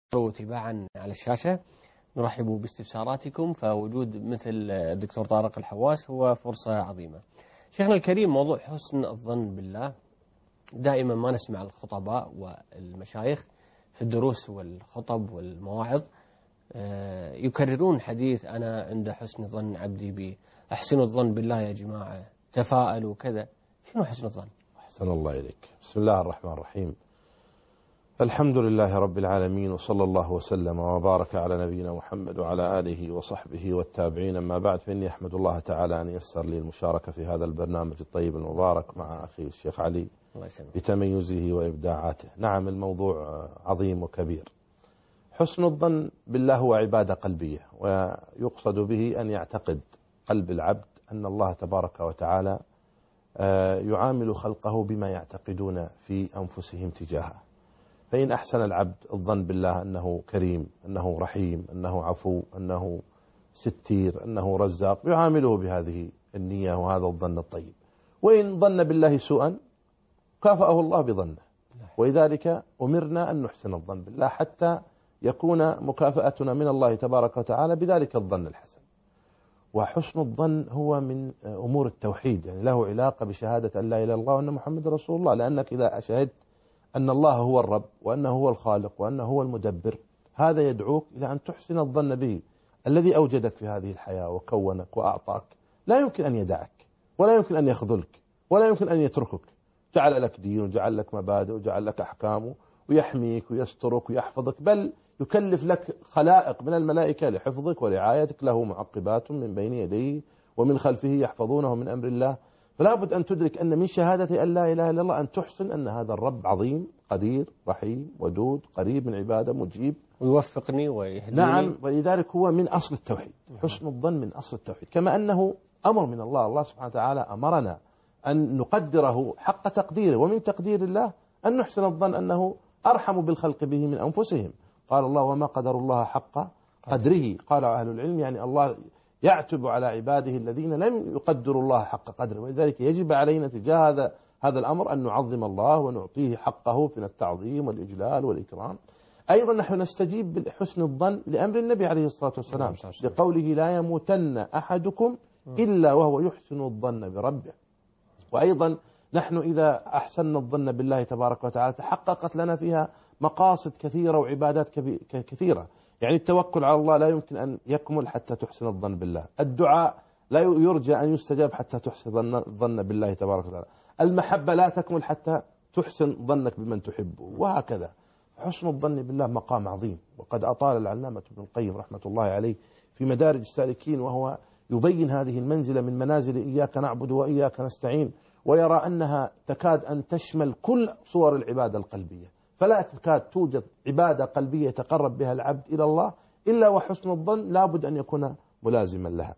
تباعا على الشاشة. نرحب باستفساراتكم، فوجود مثل الدكتور طارق الحواس هو فرصة عظيمة. شيخنا الكريم، موضوع حسن الظن بالله دائما ما نسمع الخطباء والمشايخ في الدروس والخطب والمواعظ يكررون حديث أنا عند حسن ظن عبدي بي، أحسن الظن بالله يا جماعة، تفاءلوا كذا. شنو حسن الظن؟ أحسن الله إليك. بسم الله الرحمن الرحيم. الحمد لله رب العالمين، وصلى الله وسلم وبارك على نبينا محمد وعلى آله وصحبه والتابعين. أما بعد، فإني أحمد الله تعالى أن يسر لي المشاركة في هذا البرنامج الطيب المبارك مع أخي الشيخ علي بتميزه وإبداعاته. نعم، الموضوع عظيم وكبير. حسن الظن بالله هو عبادة قلبية، ويقصد به أن يعتقد قلب العبد أن الله تبارك وتعالى يعامل خلقه بما يعتقدون في أنفسهم تجاهه. فإن أحسن العبد الظن بالله أنه كريم، أنه رحيم، أنه عفو، أنه ستير، أنه رزاق، يعامله بهذه النية وهذا الظن الطيب. وإن ظن بالله سوءا كافأه الله بظنه، ولذلك أمرنا أن نحسن الظن بالله حتى يكون مكافأتنا من الله تبارك وتعالى بذلك الظن الحسن. وحسن الظن هو من أمور التوحيد، يعني له علاقة بشهادة أن لا إله إلا الله وأن محمد رسول الله. لأنك إذا شهدت أن الله هو الرب، وأنه هو الخالق، وأنه هو المدبر، هذا يدعوك إلى أن تحسن الظن به، الذي أوجدك في هذه الحياة وكونك وأعطاك. لا يمكن أن يدعك، ولا يمكن أن يخذلك، ولا يمكن أن يتركك. جعل لك دين، وجعل لك مبادئ، وجعل لك أحكام، ويحميك ويسترك ويحفظك، بل يكلف لك خلائق من الملائكة لحفظك ورعايتك، له معقبات من بين يديه ومن خلفه يحفظونه من أمر الله. فلا بد أن تدرك أن من شهادة أن لا إله إلا الله أن تحسن أن هذا الرب عظيم قدير رحيم ودود قريب من عباده مجيب ويوفقني ويهديني. نعم، ولذلك هو من أصل التوحيد. حسن الظن من أصل التوحيد، كما أنه أمر من الله. الله سبحانه وتعالى أمرنا أن نقدره حق تقديره، ومن تقدير الله أن نحسن الظن أنه أرحم بالخلق به من أنفسهم. قال الله وما قدر الله حق قدره. قال أهل العلم يعني الله يعتب على عباده الذين لم يقدروا الله حق قدره، ولذلك يجب علينا تجاه هذا الأمر أن نعظم الله ونعطيه حقه من التعظيم والإجلال والإكرام. أيضا نحن نستجيب بحسن الظن لأمر النبي عليه الصلاة والسلام لقوله لا يموتن أحدكم إلا وهو يحسن الظن بربه. وأيضا نحن إذا أحسن الظن بالله تبارك وتعالى تحققت لنا فيها مقاصد كثيرة وعبادات كثيرة. يعني التوكل على الله لا يمكن أن يكمل حتى تحسن الظن بالله. الدعاء لا يرجى أن يستجاب حتى تحسن الظن بالله تبارك وتعالى. المحبة لا تكمل حتى تحسن ظنك بمن تحبه، وهكذا. حسن الظن بالله مقام عظيم، وقد أطال العلامة ابن القيم رحمة الله عليه في مدارج السالكين وهو يبين هذه المنزلة من منازل إياك نعبد وإياك نستعين، ويرى أنها تكاد أن تشمل كل صور العبادة القلبية، فلا تكاد توجد عبادة قلبية يتقرب بها العبد إلى الله إلا وحسن الظن لابد أن يكون ملازما لها.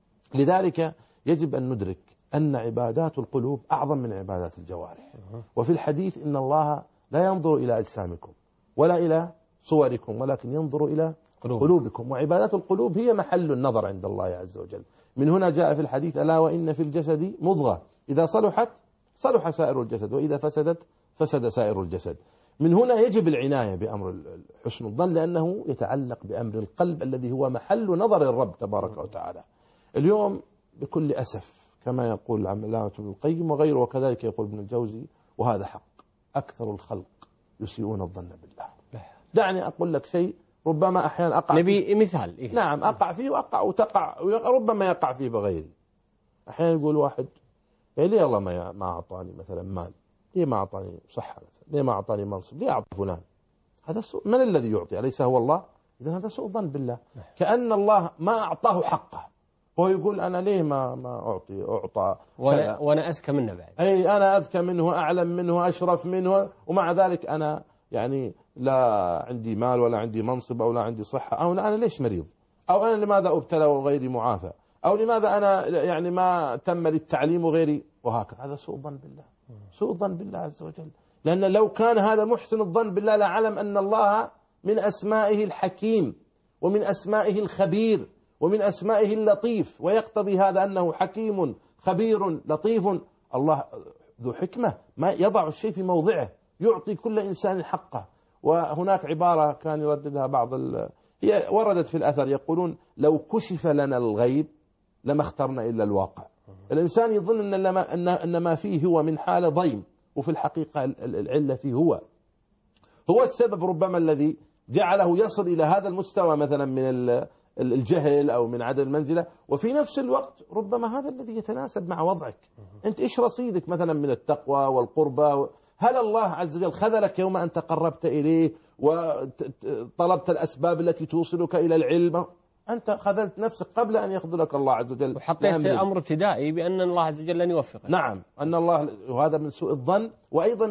لذلك يجب أن ندرك أن عبادات القلوب أعظم من عبادات الجوارح. وفي الحديث إن الله لا ينظر إلى أجسامكم ولا إلى صوركم، ولكن ينظر إلى قلوبكم، وعبادات القلوب هي محل النظر عند الله عز وجل. من هنا جاء في الحديث ألا وإن في الجسد مضغة إذا صلحت صلح سائر الجسد وإذا فسدت فسد سائر الجسد. من هنا يجب العناية بأمر حسن الظن، لأنه يتعلق بأمر القلب الذي هو محل نظر الرب تبارك وتعالى. اليوم بكل أسف كما يقول العلامة ابن القيم وغيره، وكذلك يقول ابن الجوزي وهذا حق، أكثر الخلق يسيئون الظن بالله. دعني أقول لك شيء ربما أحيانا أقع نبي فيه. مثال. إيه؟ نعم، أقع فيه وتقع ربما يقع فيه بغيري. أحيانا يقول واحد ليه الله ما أعطاني مثلا مال، ليه ما أعطاني صحة مثلا، ليه ما أعطاني منصب، ليه أعطى فلان. هذا سوء. من الذي يعطي؟ أليس هو الله؟ إذن هذا سوء ظن بالله، كأن الله ما أعطاه حقه، وهو يقول أنا ليه ما أعطى وأنا أذكى منه بعد. أي أنا أذكى منه، أعلم منه، أشرف منه، ومع ذلك أنا يعني لا عندي مال ولا عندي منصب أو لا عندي صحة، أو أنا ليش مريض، أو أنا لماذا أبتلى وغيري معافى، أو لماذا أنا يعني ما تم لي التعليم وغيري، وهكذا. هذا سوء ظن بالله، سوء ظن بالله عز وجل. لأن لو كان هذا محسن الظن بالله لعلم أن الله من أسمائه الحكيم، ومن أسمائه الخبير، ومن أسمائه اللطيف، ويقتضي هذا أنه حكيم خبير لطيف. الله ذو حكمة، ما يضع الشيء في موضعه، يعطي كل إنسان حقه. وهناك عبارة كان يرددها هي وردت في الأثر، يقولون لو كشف لنا الغيب لما اخترنا إلا الواقع. الإنسان يظن أن ما فيه هو من حالة ضيم، وفي الحقيقة العلة فيه هو السبب ربما الذي جعله يصل إلى هذا المستوى مثلا من الجهل أو من عدم المنزلة، وفي نفس الوقت ربما هذا الذي يتناسب مع وضعك. أنت إيش رصيدك مثلا من التقوى والقربى؟ هل الله عز وجل خذلك يوم أن تقربت إليه وطلبت الأسباب التي توصلك إلى العلم؟ أنت خذلت نفسك قبل أن يخذلك الله عز وجل، وحطيت أمر ابتدائي بأن الله عز وجل لن يوفقك. نعم، أن الله، وهذا من سوء الظن، وأيضا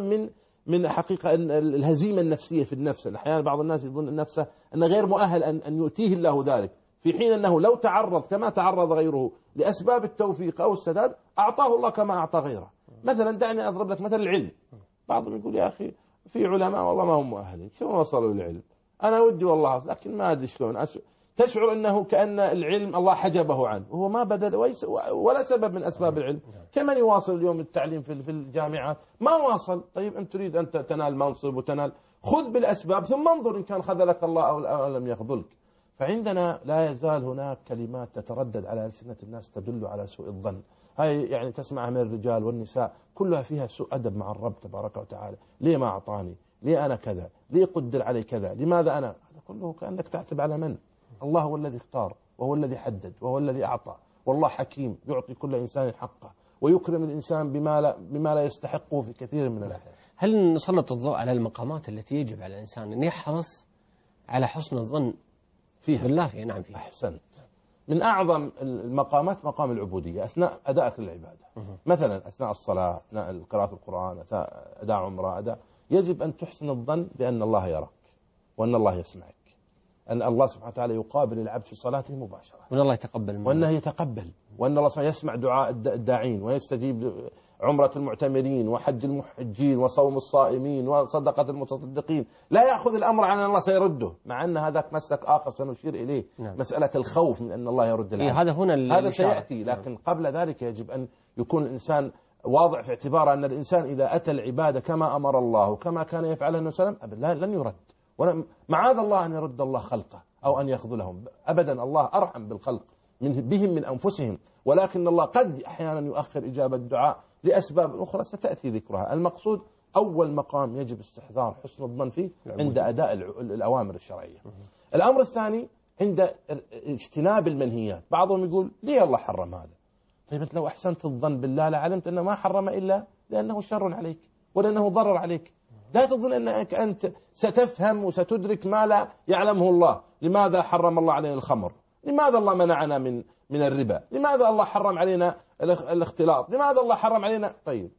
من حقيقة الهزيمة النفسية في النفس. أحيانا بعض الناس يظن نفسه أنه غير مؤهل أن يؤتيه الله ذلك، في حين أنه لو تعرض كما تعرض غيره لأسباب التوفيق أو السداد أعطاه الله كما أعطى غيره. مثلا دعني أضرب لك مثل العلم. بعضهم يقول يا أخي في علماء والله ما هم مؤهلين، شلون وصلوا للعلم؟ أنا ودي والله لكن ما أدري شلون. تشعر أنه كأن العلم الله حجبه عنه، وهو ما بدل ولا سبب من أسباب العلم. كمن يواصل اليوم التعليم في الجامعات ما واصل. طيب أنت تريد أن تنال منصب وتنال، خذ بالأسباب ثم انظر إن كان خذلك الله أو لم يخذلك. فعندنا لا يزال هناك كلمات تتردد على ألسنة الناس تدل على سوء الظن. هاي يعني تسمعها من الرجال والنساء، كلها فيها سوء أدب مع الرب تبارك وتعالى. ليه ما أعطاني؟ ليه أنا كذا؟ ليه قدر علي كذا؟ لماذا أنا؟ هذا كله كأنك تعتب على من؟ الله هو الذي اختار، وهو الذي حدد، وهو الذي أعطى، والله حكيم يعطي كل إنسان حقه، ويكرم الإنسان بما لا يستحقه في كثير من الأحيان. هل نسلط الضوء على المقامات التي يجب على الإنسان أن يحرص على حسن الظن فيها بالله؟ نعم فيها. أحسنت. من أعظم المقامات مقام العبودية أثناء أدائك للعبادة. مثلا أثناء الصلاة، أثناء قراءة القرآن، أثناء أداء عمرة، يجب أن تحسن الظن بأن الله يراك وأن الله يسمعك، أن الله سبحانه وتعالى يقابل العبد في صلاته مباشرة، وأن الله يتقبل منه، وأنه يتقبل، وأن الله سبحانه يسمع دعاء الداعين ويستجيب عمرة المعتمرين وحج المحجين وصوم الصائمين وصدقة المتصدقين. لا يأخذ الأمر عن أن الله سيرده، مع أن هذاك مسلك آخر سنشير إليه. نعم. مسألة الخوف من أن الله يرد العبد، هذا سيأتي. لكن قبل ذلك يجب أن يكون الإنسان واضع في اعتباره أن الإنسان إذا أتى العبادة كما أمر الله وكما كان يفعله النبي صلى الله عليه وسلم لن يرد. معاذ الله أن يرد الله خلقه أو أن يخذلهم أبدا. الله أرحم بالخلق بهم من أنفسهم، ولكن الله قد أحيانا يؤخر إجابة الدعاء لأسباب أخرى ستأتي ذكرها. المقصود أول مقام يجب استحضار حسن الظن فيه عند أداء الأوامر الشرعية. الأمر الثاني عند اجتناب المنهيات. بعضهم يقول ليه الله حرم هذا؟ طيب أنت لو أحسنت الظن بالله لعلمت أنه ما حرم إلا لأنه شر عليك ولأنه ضرر عليك. لا تظن أنك أنت ستفهم وستدرك ما لا يعلمه الله. لماذا حرم الله علينا الخمر؟ لماذا الله منعنا من الربا؟ لماذا الله حرم علينا الاختلاط؟ لماذا الله حرم علينا؟ طيب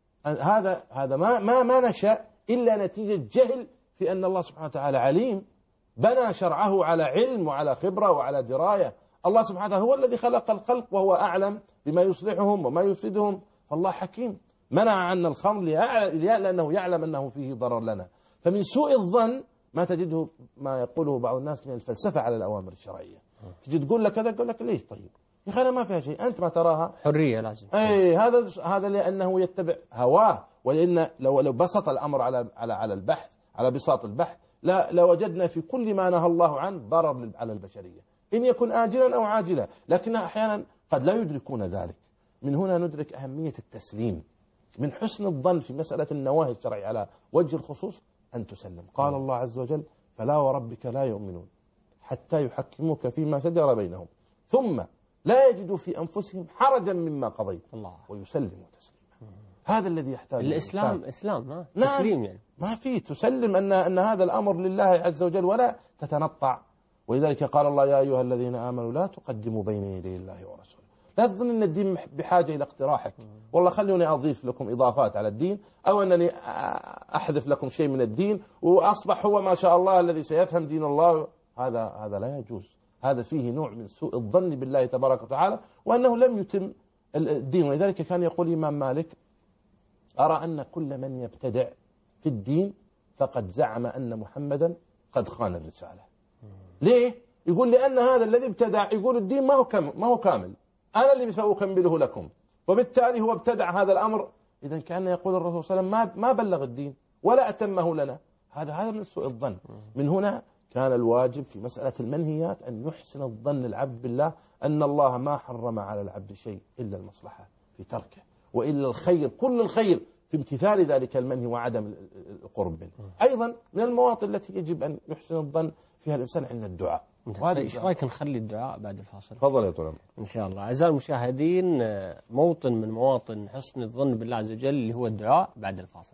هذا ما نشأ إلا نتيجة جهل في أن الله سبحانه وتعالى عليم، بنى شرعه على علم وعلى خبرة وعلى دراية. الله سبحانه وتعالى هو الذي خلق الخلق وهو أعلم بما يصلحهم وما يفسدهم، فالله حكيم. منع عنا الخمر لأنه يعلم أنه فيه ضرر لنا. فمن سوء الظن ما تجده ما يقوله بعض الناس من الفلسفة على الأوامر الشرعية. تجي تقول لك كذا، يقول لك ليش؟ طيب يا أخي أنا ما فيها شيء، أنت ما تراها حرية لازم. أي هذا لأنه يتبع هواه. ولأن لو بسط الأمر على البحث، على بساط البحث، لوجدنا في كل ما نهى الله عنه ضرر على البشرية، إن يكن آجلا أو عاجلا، لكنها أحيانا قد لا يدركون ذلك. من هنا ندرك أهمية التسليم. من حسن الظن في مسألة النواهي الشرعية على وجه الخصوص أن تسلم. قال الله عز وجل فلا وربك لا يؤمنون حتى يحكموك فيما شجر بينهم ثم لا يجدوا في أنفسهم حرجا مما قضيت الله ويسلموا تسليما. هذا الذي يحتاج الإسلام. إسلام تسليم، يعني ما فيه تسلم أن هذا الأمر لله عز وجل ولا تتنطع. ولذلك قال الله يا أيها الذين آمنوا لا تقدموا بين يدي الله ورسوله. لا تظن أن الدين بحاجة إلى اقتراحك، والله خلوني أضيف لكم إضافات على الدين، أو أنني أحذف لكم شيء من الدين وأصبح هو ما شاء الله الذي سيفهم دين الله. هذا لا يجوز. هذا فيه نوع من سوء الظن بالله تبارك وتعالى، وأنه لم يتم الدين. ولذلك كان يقول الإمام مالك أرى أن كل من يبتدع في الدين فقد زعم أن محمدا قد خان الرسالة. ليه؟ يقول لأن هذا الذي ابتدع يقول الدين ما هو كامل، أنا اللي سأكمله لكم، وبالتالي هو ابتدع هذا الأمر. إذا كان يقول الرسول صلى الله عليه وسلم ما بلغ الدين ولا أتمه لنا. هذا من سوء الظن. من هنا كان الواجب في مسألة المنهيات أن يحسن الظن العبد بالله أن الله ما حرم على العبد شيء إلا المصلحة في تركه، وإلا الخير كل الخير في امتثال ذلك المنهي وعدم القرب منه. أيضا من المواطن التي يجب أن يحسن الظن فيها الإنسان عند الدعاء. ايش رايك نخلي الدعاء بعد الفاصل؟ تفضل يا طول ان شاء الله. اعزائي المشاهدين، موطن من مواطن حسن الظن بالله عز وجل اللي هو الدعاء بعد الفاصل.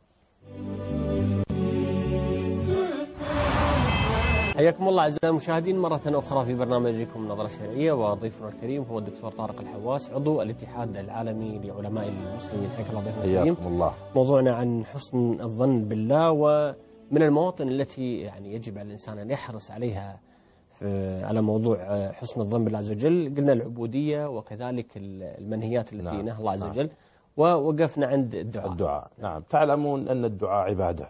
حياكم الله اعزائي المشاهدين مرة أخرى في برنامجكم نظرة شرعية، وضيفنا الكريم هو الدكتور طارق الحواس، عضو الاتحاد العالمي لعلماء المسلمين. حياك الله ضيفنا الكريم. حياكم الله. موضوعنا عن حسن الظن بالله، ومن المواطن التي يعني يجب على الإنسان أن يحرص عليها على موضوع حسن الظن بالله عز وجل. قلنا العبودية وكذلك المنهيات التي نهى الله عز وجل، ووقفنا عند الدعاء. نعم. تعلمون أن الدعاء عبادة،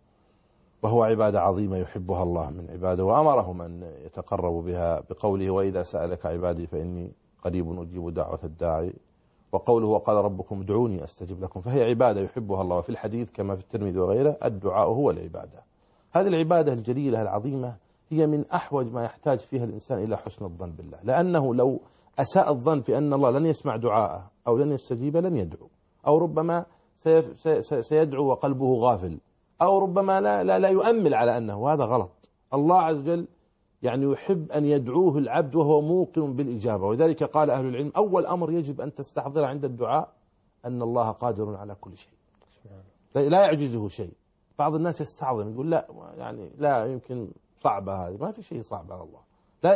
وهو عبادة عظيمة يحبها الله من عباده، وأمرهم أن يتقربوا بها بقوله وإذا سألك عبادي فإني قريب أجيب دعوة الداعي، وقوله وقال ربكم ادعوني أستجب لكم، فهي عبادة يحبها الله. وفي الحديث كما في الترمذي وغيره الدعاء هو العبادة. هذه العبادة الجليلة العظيمة هي من أحوج ما يحتاج فيها الإنسان إلى حسن الظن بالله، لأنه لو أساء الظن في أن الله لن يسمع دعاءه أو لن يستجيب لن يدعو، أو ربما سيدعو وقلبه غافل، أو ربما لا يؤمل على أنه، وهذا غلط. الله عز وجل يعني يحب أن يدعوه العبد وهو موقن بالإجابة، ولذلك قال أهل العلم أول أمر يجب أن تستحضر عند الدعاء أن الله قادر على كل شيء، لا يعجزه شيء. بعض الناس يستعظم يقول لا يعني لا يمكن صعبة هذه، ما في شيء صعب على الله،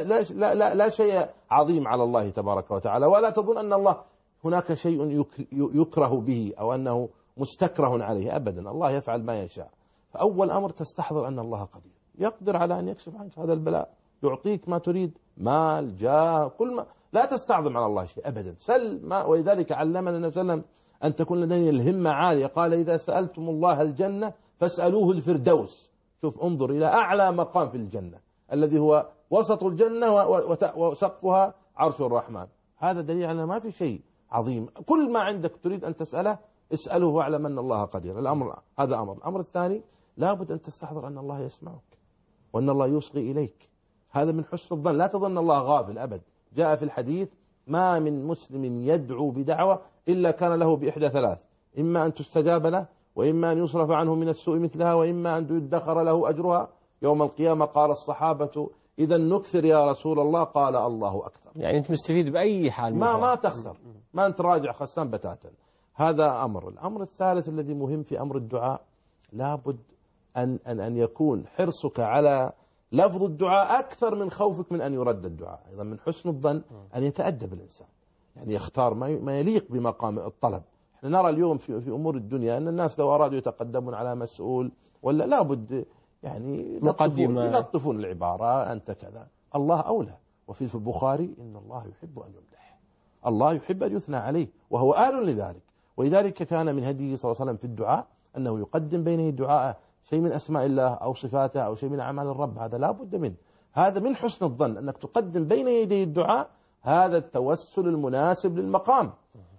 لا شيء عظيم على الله تبارك وتعالى، ولا تظن أن الله هناك شيء يكره به أو أنه مستكره عليه، أبدا. الله يفعل ما يشاء. فأول أمر تستحضر أن الله قدير، يقدر على أن يكشف عنك هذا البلاء، يعطيك ما تريد، مال، جاه، كل ما. لا تستعظم على الله شيء أبدا، سل ما. ولذلك علمنا النبي صلى الله عليه وسلم أن تكون لدينا الهمة عالية، قال إذا سألتم الله الجنة فاسألوه الفردوس. شوف، انظر إلى أعلى مقام في الجنة الذي هو وسط الجنة وسقفها عرش الرحمن. هذا دليل على ما في شيء عظيم، كل ما عندك تريد أن تسأله اسأله واعلم أن الله قدير. هذا أمر. الأمر الثاني لابد أن تستحضر أن الله يسمعك وأن الله يصغي إليك. هذا من حسن الظن. لا تظن الله غافل أبد. جاء في الحديث ما من مسلم يدعو بدعوة إلا كان له بإحدى ثلاث: إما أن تستجاب له، وإما أن يصرف عنه من السوء مثلها، وإما أن يدخر له أجرها يوم القيامة. قال الصحابة إذا نكثر يا رسول الله؟ قال الله أكثر. يعني أنت مستفيد بأي حال، ما تخسر، ما أنت راجع خسران بتاتا. هذا أمر. الأمر الثالث الذي مهم في أمر الدعاء، لابد أن يكون حرصك على لفظ الدعاء أكثر من خوفك من أن يرد الدعاء. أيضا من حسن الظن أن يتأدب الإنسان، يعني يختار ما يليق بمقام الطلب. احنا نرى اليوم في أمور الدنيا أن الناس لو أرادوا يتقدمون على مسؤول ولا لابد يعني يلطفون العبارة، أنت كذا، الله أولى. وفي البخاري إن الله يحب أن يمدح، الله يحب أن يثنى عليه وهو أهل لذلك. ولذلك كان من هديه صلى الله عليه وسلم في الدعاء أنه يقدم بين الدعاء شيء من أسماء الله أو صفاته أو شيء من أعمال الرب. هذا لا بد منه. هذا من حسن الظن أنك تقدم بين يدي الدعاء هذا التوسل المناسب للمقام.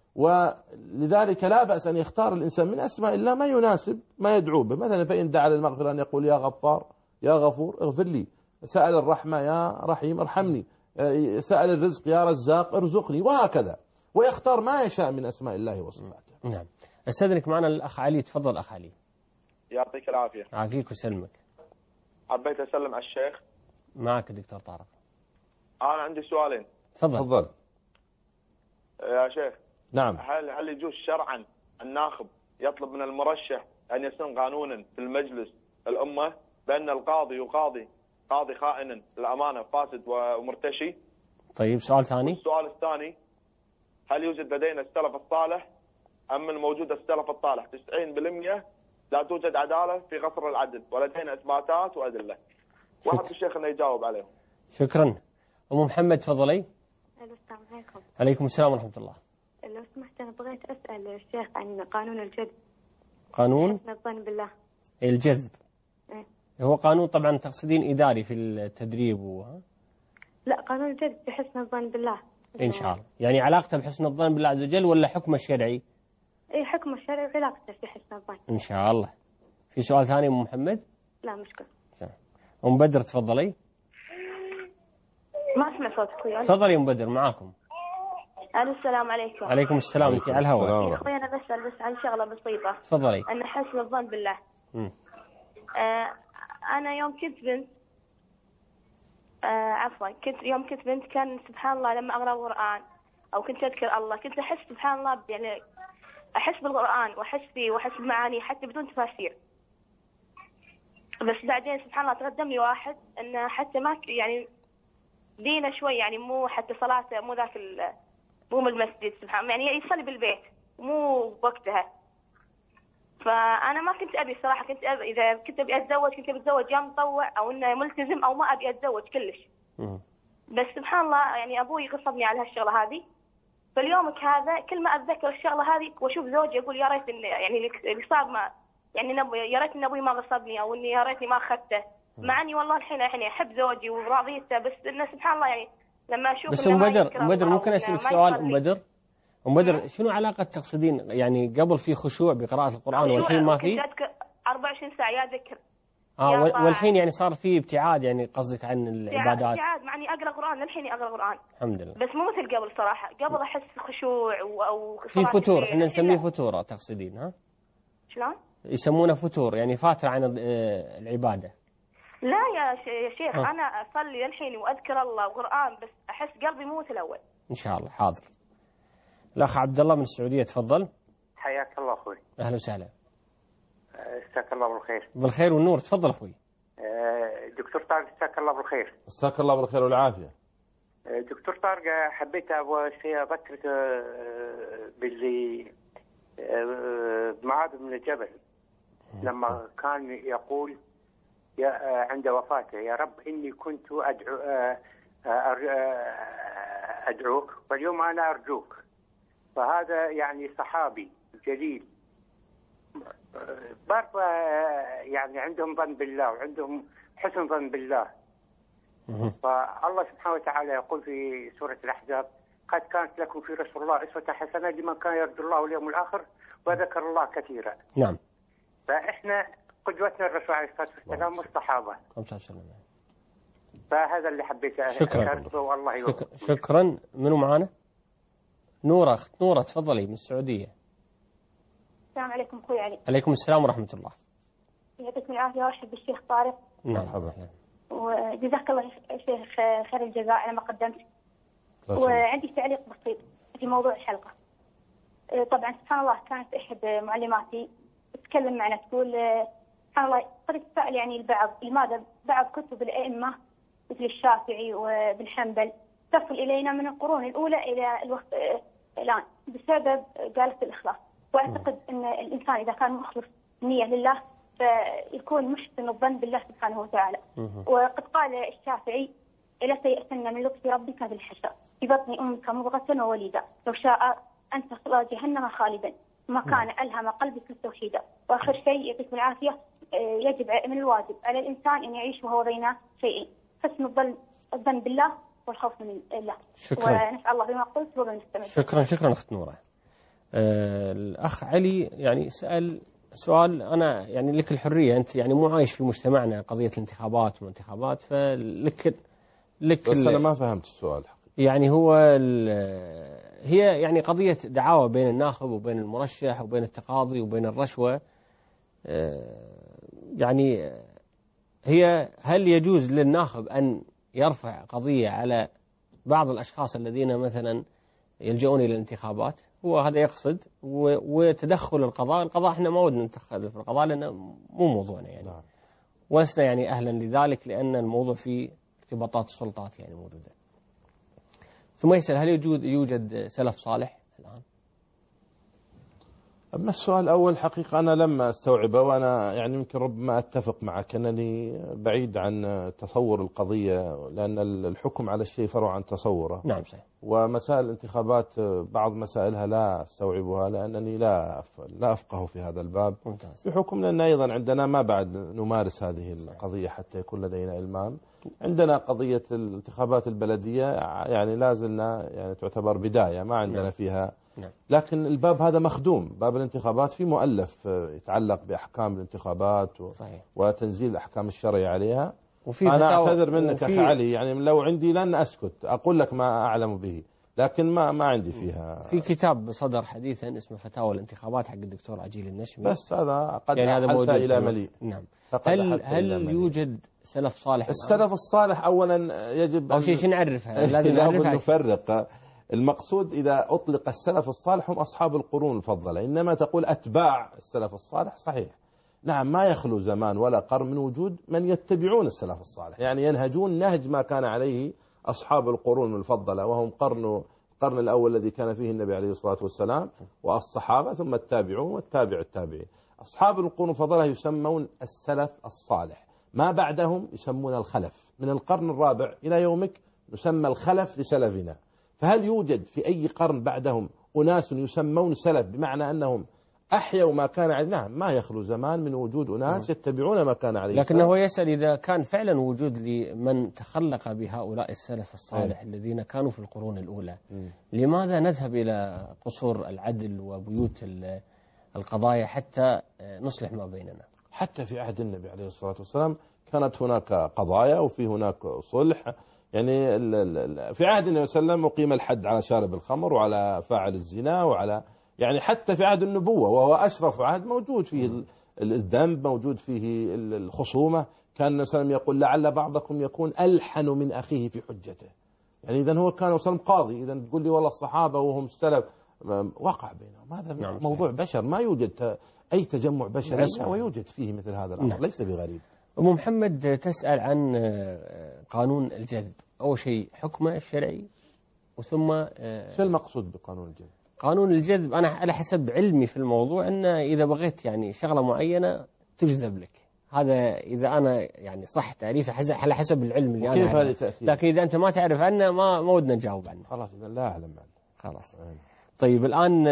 ولذلك لا بأس أن يختار الإنسان من أسماء الله ما يناسب ما يدعو به. مثلا فإن دعا للمغفرة أن يقول يا غفار يا غفور اغفر لي، سأل الرحمة يا رحيم ارحمني، سأل الرزق يا رزاق ارزقني، وهكذا. ويختار ما يشاء من أسماء الله وصفاته. نعم. استاذنك معنا الأخ علي. تفضل أخ علي. يعطيك العافية. عافيك وسلمك. حبيت أسلم على الشيخ. معك دكتور طارق. أنا عندي سؤالين. تفضل يا شيخ. نعم. هل يجوز شرعا الناخب يطلب من المرشح أن يسن قانونا في المجلس الأمة بأن القاضي يقاضي قاضي خائن الأمانة فاسد ومرتشي؟ طيب، سؤال ثاني. السؤال الثاني: هل يوجد لدينا السلف الصالح أم من موجود السلف الطالح 90% لا توجد عدالة في قصر العدل ولدينا إثباتات وأدلة؟ وأحب الشيخ أنه يجاوب عليهم. شكرا. أم محمد تفضلي. السلام عليكم. عليكم السلام ورحمة الله. لو سمحت أنا بغيت أسأل الشيخ عن قانون الجذب. قانون حسن الظن بالله. الجذب. إيه؟ هو قانون طبعا تقصدين إداري في التدريب لا، قانون الجذب بحسن الظن بالله إن شاء الله. يعني علاقته بحسن الظن بالله عز وجل ولا حكم الشرعي؟ أي حكم الشرعي وعلاقته في حسن الظن إن شاء الله. في سؤال ثاني أم محمد؟ لا مشكلة. أم بدر تفضلي. ما أسمع صوتك أخوي. تفضلي أم بدر معاكم. ألو السلام عليكم. عليكم السلام. أنت على الهواء. يا أخوي أنا بسأل بس عن شغلة بسيطة. تفضلي. أن حسن الظن بالله. أنا يوم كنت بنت يوم كنت بنت كان سبحان الله لما أقرأ القرآن أو كنت أذكر الله كنت أحس سبحان الله يعني أحس بالقرآن وأحس فيه وأحس بمعانيه حتى بدون تفاسير. بس بعدين سبحان الله تقدم لي واحد إنه حتى ما يعني دينه شوي يعني مو حتى صلاته مو ذاك مو من المسجد سبحان يعني يصلي بالبيت مو وقتها. فأنا ما كنت أبي صراحة كنت أبي إذا كنت أبي أتزوج كنت أتزوج يا مطوع أو إنه ملتزم أو ما أبي أتزوج كلش. بس سبحان الله يعني أبوي غصبني على هالشغلة هذه. فاليومك هذا كل ما أتذكر الشغلة هذه وأشوف زوجي أقول يا ريت إن يعني اللي صار ما يعني يا ريت إن أبوي ما غصبني أو إني يا ريتني ما أخذته. مع إني والله الحين أحب زوجي وراضيته بس إنه سبحان الله يعني لما أشوف. بس أم بدر ممكن أسألك سؤال أم بدر شنو علاقة تقصدين يعني قبل في خشوع بقراءة القرآن والحين ما في؟ 24 ساعة يا ذكر. والحين يعني صار في ابتعاد يعني قصدك عن العبادات؟ ابتعاد معني أقرأ قرآن للحين أقرأ قرآن. الحمد لله. بس مو مثل قبل صراحة قبل أحس خشوع أو في فتور احنا نسميه فتورة تقصدين ها؟ شلون؟ يسمونه فتور يعني فاترة عن العبادة. لا يا شيخ أنا أصلي للحين وأذكر الله وقرآن بس أحس قلبي مو مثل الأول. إن شاء الله حاضر. الأخ عبد الله من السعودية تفضل. حياك الله أخوي. أهلا وسهلا. مساك الله بالخير. بالخير والنور تفضل أخوي. دكتور طارق مساك الله بالخير. مساك الله بالخير والعافية. دكتور طارق حبيت أول شيء أذكرك باللي معاذ بن الجبل لما كان يقول عند وفاته يا رب إني كنت أدعوك واليوم أنا أرجوك. فهذا يعني صحابي جليل برضه يعني عندهم ظن بالله وعندهم حسن ظن بالله. فالله سبحانه وتعالى يقول في سورة الأحزاب قد كانت لكم في رسول الله أسوة حسنة لمن كان يرجو الله واليوم الآخر وذكر الله كثيرا. نعم. فإحنا قدوتنا الرسول عليه الصلاة والسلام والصحابة. فهذا اللي حبيت أشاركه والله شكرا. منو معانا؟ نورة. أخت نورة تفضلي من السعودية. السلام عليكم أخوي علي. عليكم السلام ورحمة الله. يعطيكم العافية وأرحب بالشيخ طارق. مرحبا. وجزاك الله شيخ خير الجزاء على ما قدمت. وعندي تعليق بسيط في موضوع الحلقة. طبعا سبحان الله كانت إحدى معلماتي تتكلم معنا تقول سبحان الله قد تسأل يعني البعض لماذا بعض كتب الأئمة مثل الشافعي وابن حنبل تصل إلينا من القرون الأولى إلى الوقت الآن بسبب قالت الإخلاص. وأعتقد أن الإنسان إذا كان مخلص نية لله فيكون محسن الظن بالله سبحانه وتعالى. وقد قال الشافعي إلا سيأتن من لطف ربك بالحشر في بطن أمك مضغة ووليدا لو شاء أن تخلى جهنم خالدا ما كان ألهم قلبك التوحيد. وآخر شيء يعطيكم العافية يجب من الواجب على الإنسان أن يعيش وهو بين شيئين حسن الظن بالله والخوف من الله. شكرا. ونسأل الله بما قلت شكرا. شكرا أخت نورة. الأخ علي يعني سأل سؤال أنا يعني لك الحرية أنت يعني مو عايش في مجتمعنا قضية الانتخابات والانتخابات فلك بس أنا ما فهمت السؤال. يعني هي يعني قضية دعاوى بين الناخب وبين المرشح وبين التقاضي وبين الرشوة. يعني هي هل يجوز للناخب أن يرفع قضية على بعض الأشخاص الذين مثلا يلجؤون إلى الانتخابات؟ هو هذا يقصد وتدخل القضاء احنا ما ودنا ندخل في القضاء لأنه مو موضوعنا يعني. نعم. ولسنا يعني أهلا لذلك لأن الموضوع فيه ارتباطات السلطات يعني موجودة. ثم يسأل هل يوجد سلف صالح الآن؟ أما السؤال الأول حقيقة أنا لما أستوعبه وأنا يعني يمكن ربما أتفق معك أنني بعيد عن تصور القضية لأن الحكم على الشيء فرع عن تصوره. نعم صحيح. ومسائل الانتخابات بعض مسائلها لا أستوعبها لأنني لا أفقه في هذا الباب. ممتاز. بحكم لأن أيضا عندنا ما بعد نمارس هذه القضية حتى يكون لدينا إلمام. عندنا قضية الانتخابات البلدية يعني لازلنا يعني تعتبر بداية ما عندنا فيها لكن الباب هذا مخدوم، باب الانتخابات في مؤلف يتعلق بأحكام الانتخابات وتنزيل الأحكام الشرعية عليها. أنا أعتذر منك أخي علي، يعني لو عندي لن أسكت أقول لك ما أعلم به، لكن ما عندي فيها. في كتاب صدر حديثا اسمه فتاوى الانتخابات حق الدكتور عجيل النشمي، بس هذا قد يعني حلت إلى مليء. نعم. هل يوجد سلف صالح؟ السلف الصالح أولا يجب أو شيء نعرفها، لازم نفرق. المقصود إذا أطلق السلف الصالح هم أصحاب القرون المفضلة، إنما تقول أتباع السلف الصالح صحيح. نعم، ما يخلو زمان ولا قرن من وجود من يتبعون السلف الصالح، يعني ينهجون نهج ما كان عليه أصحاب القرون المفضلة، وهم القرن الأول الذي كان فيه النبي عليه الصلاة والسلام والصحابة، ثم التابعون والتابع التابعين. أصحاب القرون المفضلة يسمون السلف الصالح، ما بعدهم يسمون الخلف. من القرن الرابع إلى يومك نسمى الخلف لسلفنا. فهل يوجد في أي قرن بعدهم أناس يسمون سلف بمعنى أنهم أحيوا ما كان عليه؟ نعم، ما يخلو زمان من وجود أناس يتبعون ما كان عليه. لكنه يسأل إذا كان فعلا وجود لمن تخلق بهؤلاء السلف الصالح الذين كانوا في القرون الأولى، لماذا نذهب إلى قصور العدل وبيوت القضايا حتى نصلح ما بيننا؟ حتى في عهد النبي عليه الصلاة والسلام كانت هناك قضايا وفي هناك صلح. يعني في عهد النبي صلى الله عليه وسلم أقيم الحد على شارب الخمر وعلى فاعل الزنا وعلى، يعني حتى في عهد النبوة وهو أشرف عهد موجود فيه الذنب، موجود فيه الخصومة. كان النبي صلى الله عليه وسلم يقول لعل بعضكم يكون ألحن من أخيه في حجته. يعني إذا هو كان وسلم قاضي، إذا تقول لي والله الصحابة وهم السلف وقع بينهم، هذا موضوع بشر، ما يوجد أي تجمع بشري ويوجد فيه مثل هذا الأمر، ليس بغريب. أم محمد تسأل عن قانون الجذب. أول شيء حكمه الشرعي، وثم شو المقصود بقانون الجذب؟ قانون الجذب أنا على حسب علمي في الموضوع أن إذا بغيت يعني شغلة معينة تجذب لك، هذا إذا أنا يعني صح تعريفه على حسب العلم اللي أنا أعرفه. لكن إذا أنت ما تعرف عنه ما ودنا نجاوب عنه. خلاص إذا لا أعلم عنه. خلاص. طيب الآن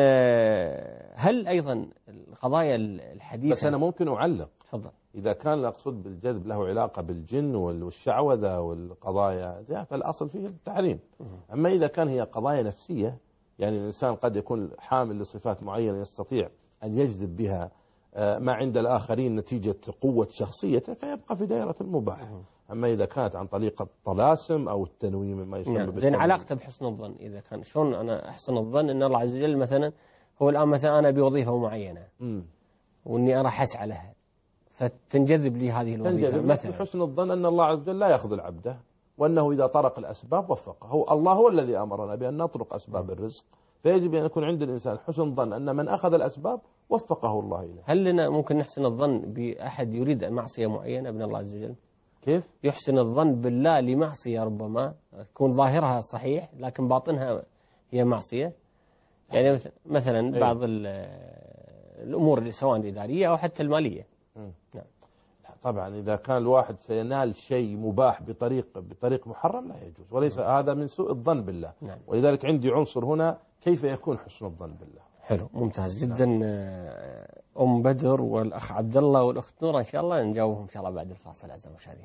هل أيضا القضايا الحديثة، بس أنا ممكن أعلق. تفضل. إذا كان المقصود بالجذب له علاقة بالجن والشعوذة والقضايا فالأصل فيه التحريم. أما إذا كان هي قضايا نفسية، يعني الإنسان قد يكون حامل لصفات معينة يستطيع أن يجذب بها ما عند الآخرين نتيجة قوة شخصيته، فيبقى في دائرة المباح. أما إذا كانت عن طريق الطلاسم أو التنويم ما يسمى زين علاقته بحسن الظن. إذا كان شلون أنا أحسن الظن أن الله عز وجل مثلا هو الآن مثلا أنا بوظيفة معينة وإني أراح أسعى لها، فتنجذب لي هذه الوظيفة مثلا. حسن الظن أن الله عز وجل لا يخذل عبده، وأنه إذا طرق الأسباب وفقه. الله هو الذي أمرنا بأن نطرق أسباب الرزق، فيجب أن يكون عند الإنسان حسن ظن أن من أخذ الأسباب وفقه الله إليه. هل لنا ممكن نحسن الظن بأحد يريد معصية معينة ابن الله عز وجل؟ كيف؟ يحسن الظن بالله لمعصية ربما تكون ظاهرها صحيح لكن باطنها هي معصية، يعني مثلا بعض الأمور اللي سواء الإدارية أو حتى المالية. نعم. طبعا إذا كان الواحد سينال شيء مباح بطريق محرم لا يجوز، وليس هذا من سوء الظن بالله. نعم. ولذلك عندي عنصر هنا، كيف يكون حسن الظن بالله؟ حلو، ممتاز جدا. نعم. أم بدر والأخ عبد الله والأخت نورة إن شاء الله نجاوبهم إن شاء الله بعد الفاصل أعزائي المشاهدين.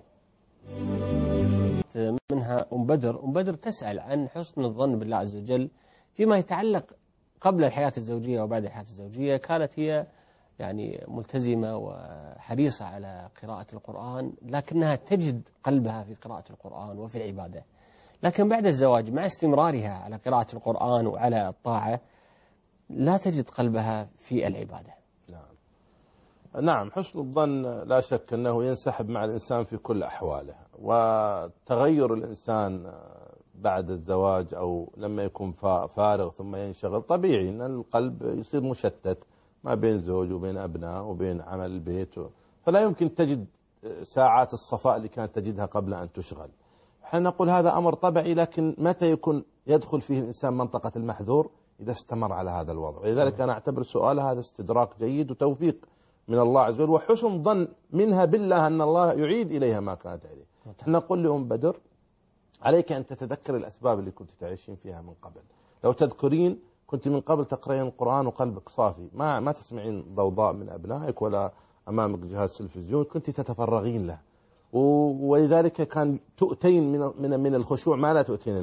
منها أم بدر تسأل عن حسن الظن بالله عز وجل فيما يتعلق قبل الحياة الزوجية وبعد الحياة الزوجية. كانت هي يعني ملتزمة وحريصة على قراءة القرآن، لكنها تجد قلبها في قراءة القرآن وفي العبادة، لكن بعد الزواج مع استمرارها على قراءة القرآن وعلى الطاعة لا تجد قلبها في العبادة. نعم، حسن الظن لا شك أنه ينسحب مع الإنسان في كل أحواله، وتغير الإنسان بعد الزواج أو لما يكون فارغ ثم ينشغل طبيعي أن القلب يصير مشتت ما بين زوج وبين أبناء وبين عمل البيت، فلا يمكن تجد ساعات الصفاء اللي كانت تجدها قبل أن تشغل. احنا نقول هذا أمر طبيعي، لكن متى يدخل فيه الإنسان منطقة المحذور؟ إذا استمر على هذا الوضع. ولذلك أنا أعتبر سؤال هذا استدراك جيد وتوفيق من الله عز وجل، وحسن ظن منها بالله أن الله يعيد إليها ما كانت عليه. نقول لأم بدر عليك أن تتذكر الأسباب اللي كنت تعيشين فيها من قبل. لو تذكرين كنت من قبل تقرأين القرآن وقلبك صافي، ما تسمعين ضوضاء من أبنائك ولا أمامك جهاز تلفزيون، كنت تتفرغين له، ولذلك كان تؤتين من الخشوع ما لا تؤتين الآن.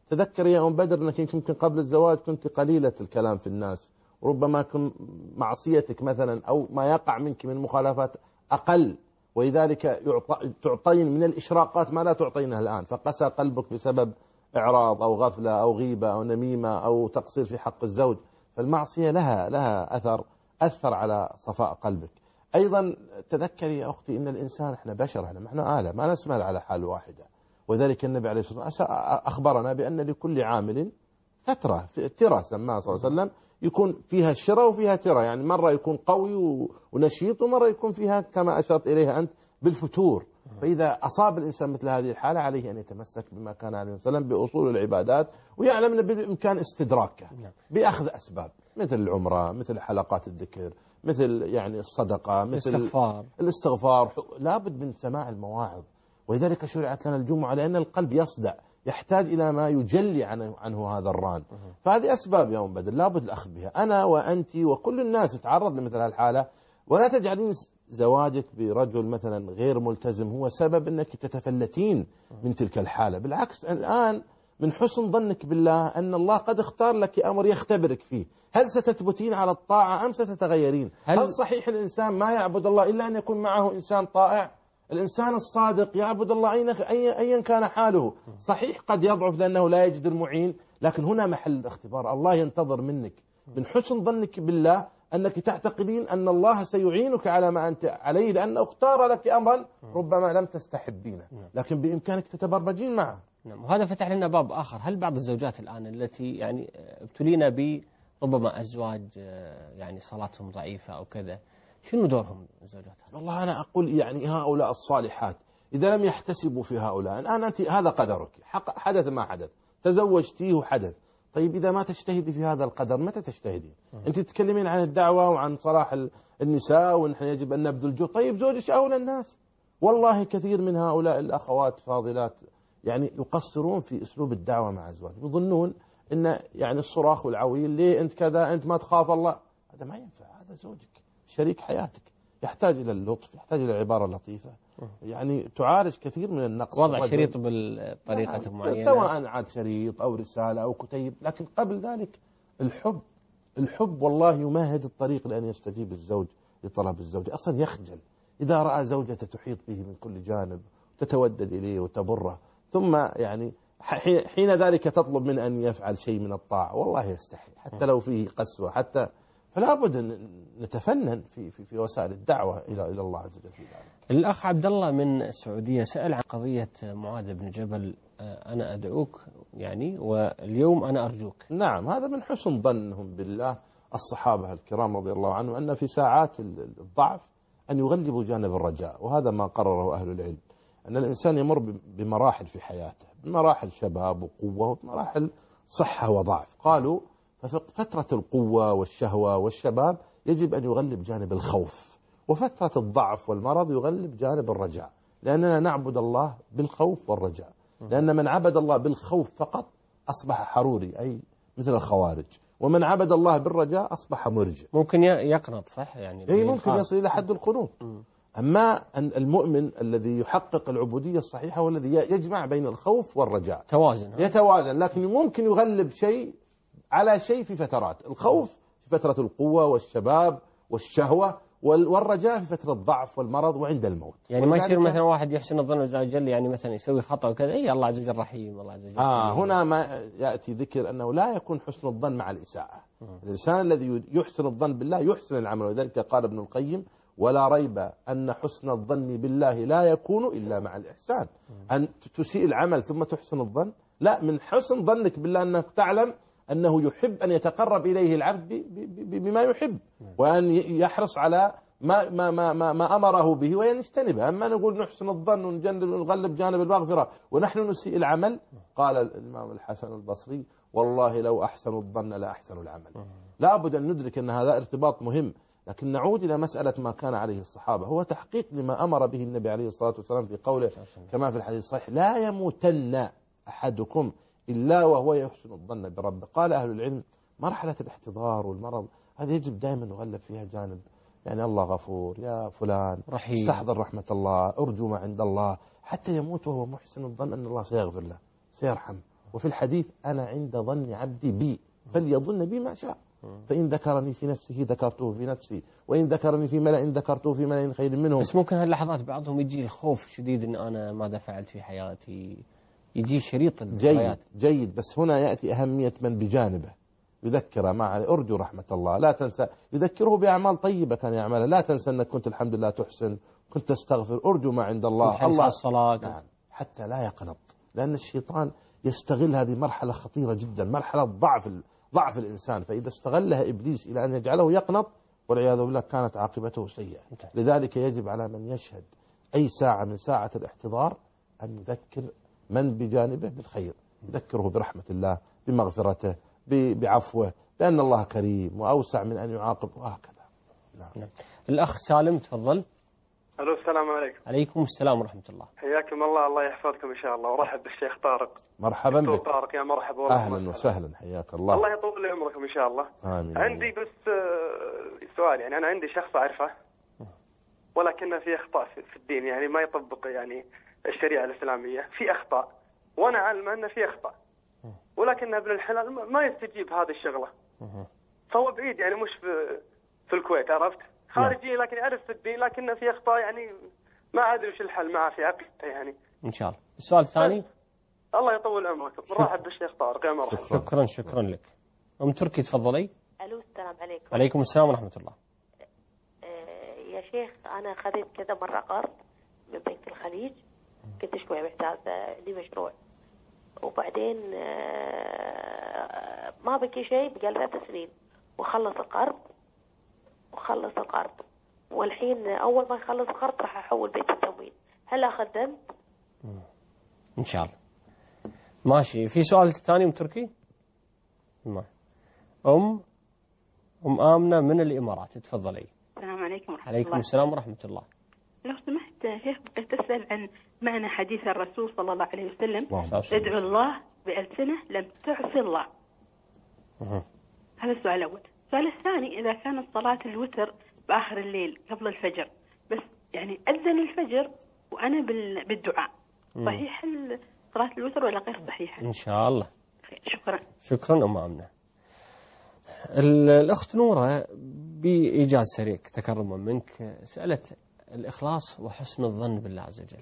تذكر يا أم بدر أنك يمكن قبل الزواج كنت قليلة الكلام في الناس، وربما كن معصيتك مثلا أو ما يقع منك من مخالفات أقل، ولذلك تعطين من الإشراقات ما لا تعطينها الآن، فقسى قلبك بسبب إعراض أو غفلة أو غيبة أو نميمة أو تقصير في حق الزوج. فالمعصية لها أثر على صفاء قلبك. أيضا تذكري يا أختي أن الإنسان إحنا بشر، إحنا آلة ما نسمع على حال واحدة، وذلك النبي عليه الصلاة والسلام أخبرنا بأن لكل عامل فترة، ترى سماها صلى الله عليه وسلم، يكون فيها الشرى وفيها ترى، يعني مرة يكون قوي ونشيط ومرة يكون فيها كما أشرت إليها أنت بالفتور. فإذا أصاب الإنسان مثل هذه الحالة عليه أن يتمسك بما كان عليه وسلم بأصول العبادات، ويعلم أن بالإمكان استدراكه بأخذ أسباب مثل العمرة، مثل حلقات الذكر، مثل يعني الصدقة، مثل الاستغفار. لابد من سماع المواعظ، ولذلك شرعت لنا الجمعة لأن القلب يصدأ، يحتاج إلى ما يجلي عنه هذا الران. فهذه أسباب يا أم بدر لابد الأخذ بها، أنا وأنت وكل الناس تتعرض لمثل هالحالة. ولا تجعلين زواجك برجل مثلا غير ملتزم هو سبب أنك تتفلتين من تلك الحالة. بالعكس، الآن من حسن ظنك بالله أن الله قد اختار لك أمر يختبرك فيه، هل ستثبتين على الطاعة أم ستتغيرين؟ هل صحيح الإنسان ما يعبد الله إلا أن يكون معه إنسان طائع؟ الإنسان الصادق يعبد الله أيا كان حاله. صحيح قد يضعف لأنه لا يجد المعين، لكن هنا محل الاختبار. الله ينتظر منك من حسن ظنك بالله أنك تعتقدين أن الله سيعينك على ما أنت عليه، لأنه اختار لك أمرا ربما لم تستحبينه، لكن بإمكانك تتبرمجين معه. نعم، وهذا فتح لنا باب آخر. هل بعض الزوجات الآن التي يعني ابتلينا بربما أزواج يعني صلاتهم ضعيفة أو كذا، شنو دورهم الزوجات؟ والله أنا أقول يعني هؤلاء الصالحات إذا لم يحتسبوا في هؤلاء، الآن أنت هذا قدرك، حدث ما حدث، تزوجتيه وحدث. طيب إذا ما تجتهدي في هذا القدر متى تجتهدي؟ أنت تتكلمين عن الدعوة وعن صلاح النساء ونحن يجب أن نبذل جهد. طيب زوجك أولى الناس. والله كثير من هؤلاء الأخوات فاضلات يعني يقصرون في أسلوب الدعوة مع أزواجهم، يظنون أن يعني الصراخ والعويل، ليه أنت كذا، أنت ما تخاف الله، هذا ما ينفع. هذا زوجك شريك حياتك، يحتاج إلى اللطف، يحتاج إلى العبارة اللطيفة، يعني تعالج كثير من النقص. وضع شريط بالطريقة معينة، سواء عاد شريط أو رسالة أو كتيب، لكن قبل ذلك الحب والله يمهد الطريق لأن يستجيب الزوج لطلب الزوج. أصلا يخجل إذا رأى زوجته تحيط به من كل جانب، تتودد إليه وتبره، ثم يعني حين ذلك تطلب من أن يفعل شيء من الطاعة، والله يستحي حتى لو فيه قسوة. حتى فلا بد أن نتفنن في وسائل الدعوة إلى الله عز وجل في ذلك. الأخ عبد الله من السعودية سأل عن قضية معاذ بن جبل، أنا أدعوك يعني واليوم أنا أرجوك. نعم، هذا من حسن ظنهم بالله الصحابة الكرام رضي الله عنهم، أن في ساعات الضعف أن يغلبوا جانب الرجاء، وهذا ما قرره أهل العلم، أن الإنسان يمر بمراحل في حياته، بمراحل شباب وقوة ومراحل صحة وضعف. قالوا ففترة القوة والشهوة والشباب يجب أن يغلب جانب الخوف، وفترة الضعف والمرض يغلب جانب الرجاء، لأننا نعبد الله بالخوف والرجاء. لأن من عبد الله بالخوف فقط أصبح حروري، أي مثل الخوارج، ومن عبد الله بالرجاء أصبح مرجئ. ممكن يقنط، صح يعني؟ أي ممكن يصل إلى حد القنوط. أما المؤمن الذي يحقق العبودية الصحيحة هو الذي يجمع بين الخوف والرجاء، يتوازن، لكن ممكن يغلب شيء على شيء في فترات. الخوف في فترة القوة والشباب والشهوة، والرجاء في فترة الضعف والمرض وعند الموت. يعني ما يصير مثلا واحد يحسن الظن بالله عز وجل يعني مثلا يسوي خطأ وكذا، اي الله عز وجل رحيم، الله عز وجل هنا ما يأتي ذكر أنه لا يكون حسن الظن مع الإساءة. الإنسان الذي يحسن الظن بالله يحسن العمل، وذلك قال ابن القيم: ولا ريب أن حسن الظن بالله لا يكون إلا مع الإحسان. أن تسيء العمل ثم تحسن الظن، لا، من حسن ظنك بالله أنك تعلم أنه يحب أن يتقرب إليه العبد بما يحب، وأن يحرص على ما أمره به وأن يجتنبه. أما نقول نحسن الظن ونغلب جانب المغفرة ونحن نسيء العمل، قال الإمام الحسن البصري: والله لو أحسنوا الظن لا أحسنوا العمل. لا بد أن ندرك أن هذا ارتباط مهم. لكن نعود إلى مسألة ما كان عليه الصحابة، هو تحقيق لما أمر به النبي عليه الصلاة والسلام في قوله كما في الحديث الصحيح: لا يموتن أحدكم إلا وهو يحسن الظن بربه. قال أهل العلم: مرحلة الاحتضار والمرض هذه يجب دائما نغلب فيها جانب يعني الله غفور، يا فلان رحيم، استحضر رحمة الله، أرجو ما عند الله، حتى يموت وهو محسن الظن أن الله سيغفر له، سيرحم، وفي الحديث أنا عند ظن عبدي بي فليظن بي ما شاء، فإن ذكرني في نفسه ذكرته في نفسي، وإن ذكرني في ملأ ذكرته في ملأ خير منهم. بس ممكن هاللحظات بعضهم يجي الخوف شديد إن أنا ماذا فعلت في حياتي، يجي شريط الذكريات. جيد، بس هنا يأتي أهمية من بجانبه يذكره ما عليه، أرجو رحمة الله، لا تنسى، يذكره بأعمال طيبة كان يعملها، لا تنسى أنك كنت الحمد لله تحسن، كنت تستغفر، أرجو ما عند الله، الله الصلاة. نعم، حتى لا يقنط، لأن الشيطان يستغل هذه مرحلة خطيرة جدا، مرحلة ضعف الإنسان، فإذا استغلها إبليس إلى أن يجعله يقنط والعياذ بالله كانت عاقبته سيئة. لذلك يجب على من يشهد أي ساعة من ساعة الاحتضار أن يذكر من بجانبه بالخير، يذكره برحمة الله، بمغفرته، بعفوه، لأن الله كريم وأوسع من أن يعاقب، وهكذا. نعم. الأخ سالم تفضل. الو السلام عليكم. عليكم السلام ورحمة الله. حياكم الله، الله يحفظكم ان شاء الله، ورحب بالشيخ طارق. مرحبا بك طارق، يا مرحبا والله. اهلا وسهلا، حياك الله. الله يطول عمركم ان شاء الله. آمين. عندي بس سؤال، يعني انا عندي شخص اعرفه ولكن في اخطاء في الدين، يعني ما يطبق يعني الشريعة الاسلامية، في اخطاء وانا عالم ان في اخطاء، ولكن ابن الحلال ما يستجيب هذه الشغلة. فهو بعيد، يعني مش في الكويت، عرفت؟ خارجي لكن يعرف في الدين، لكن في اخطاء يعني ما ادري وش الحل معه في عقيدته يعني. ان شاء الله. السؤال الثاني. الله يطول عمركم. نرحب بالشيخ طارق، يا مرحبا. شكرا لك. ام تركي تفضلي. الو السلام عليكم. عليكم السلام ورحمة الله. يا شيخ انا خذيت كذا مرة قرض من بنك الخليج، كنت شوي محتاجة لي مشروع، وبعدين ما بقي شيء، بقى 3 سنين وخلص القرض، والحين أول ما يخلص القرض راح أحول بيت التموين، هل أخذ ذنب؟ إن شاء الله. ماشي. في سؤال ثاني أم تركي؟ ما. أم آمنة من الإمارات تفضلي. السلام عليكم ورحمة الله. عليكم السلام ورحمة الله. لو سمحت شيخ، بغيت أسأل عن معنى حديث الرسول صلى الله عليه وسلم: ادعوا الله بألسنة لم تعصي الله. هذا السؤال الأول. السؤال الثاني: إذا كانت صلاة الوتر بآخر الليل قبل الفجر، بس يعني أذن الفجر وأنا بالدعاء، صحيح صلاة الوتر ولا غير صحيحة؟ إن شاء الله. شكرا أم آمنة. الأخت نورة بإيجاز سريع تكرما منك سألت الإخلاص وحسن الظن بالله عز وجل.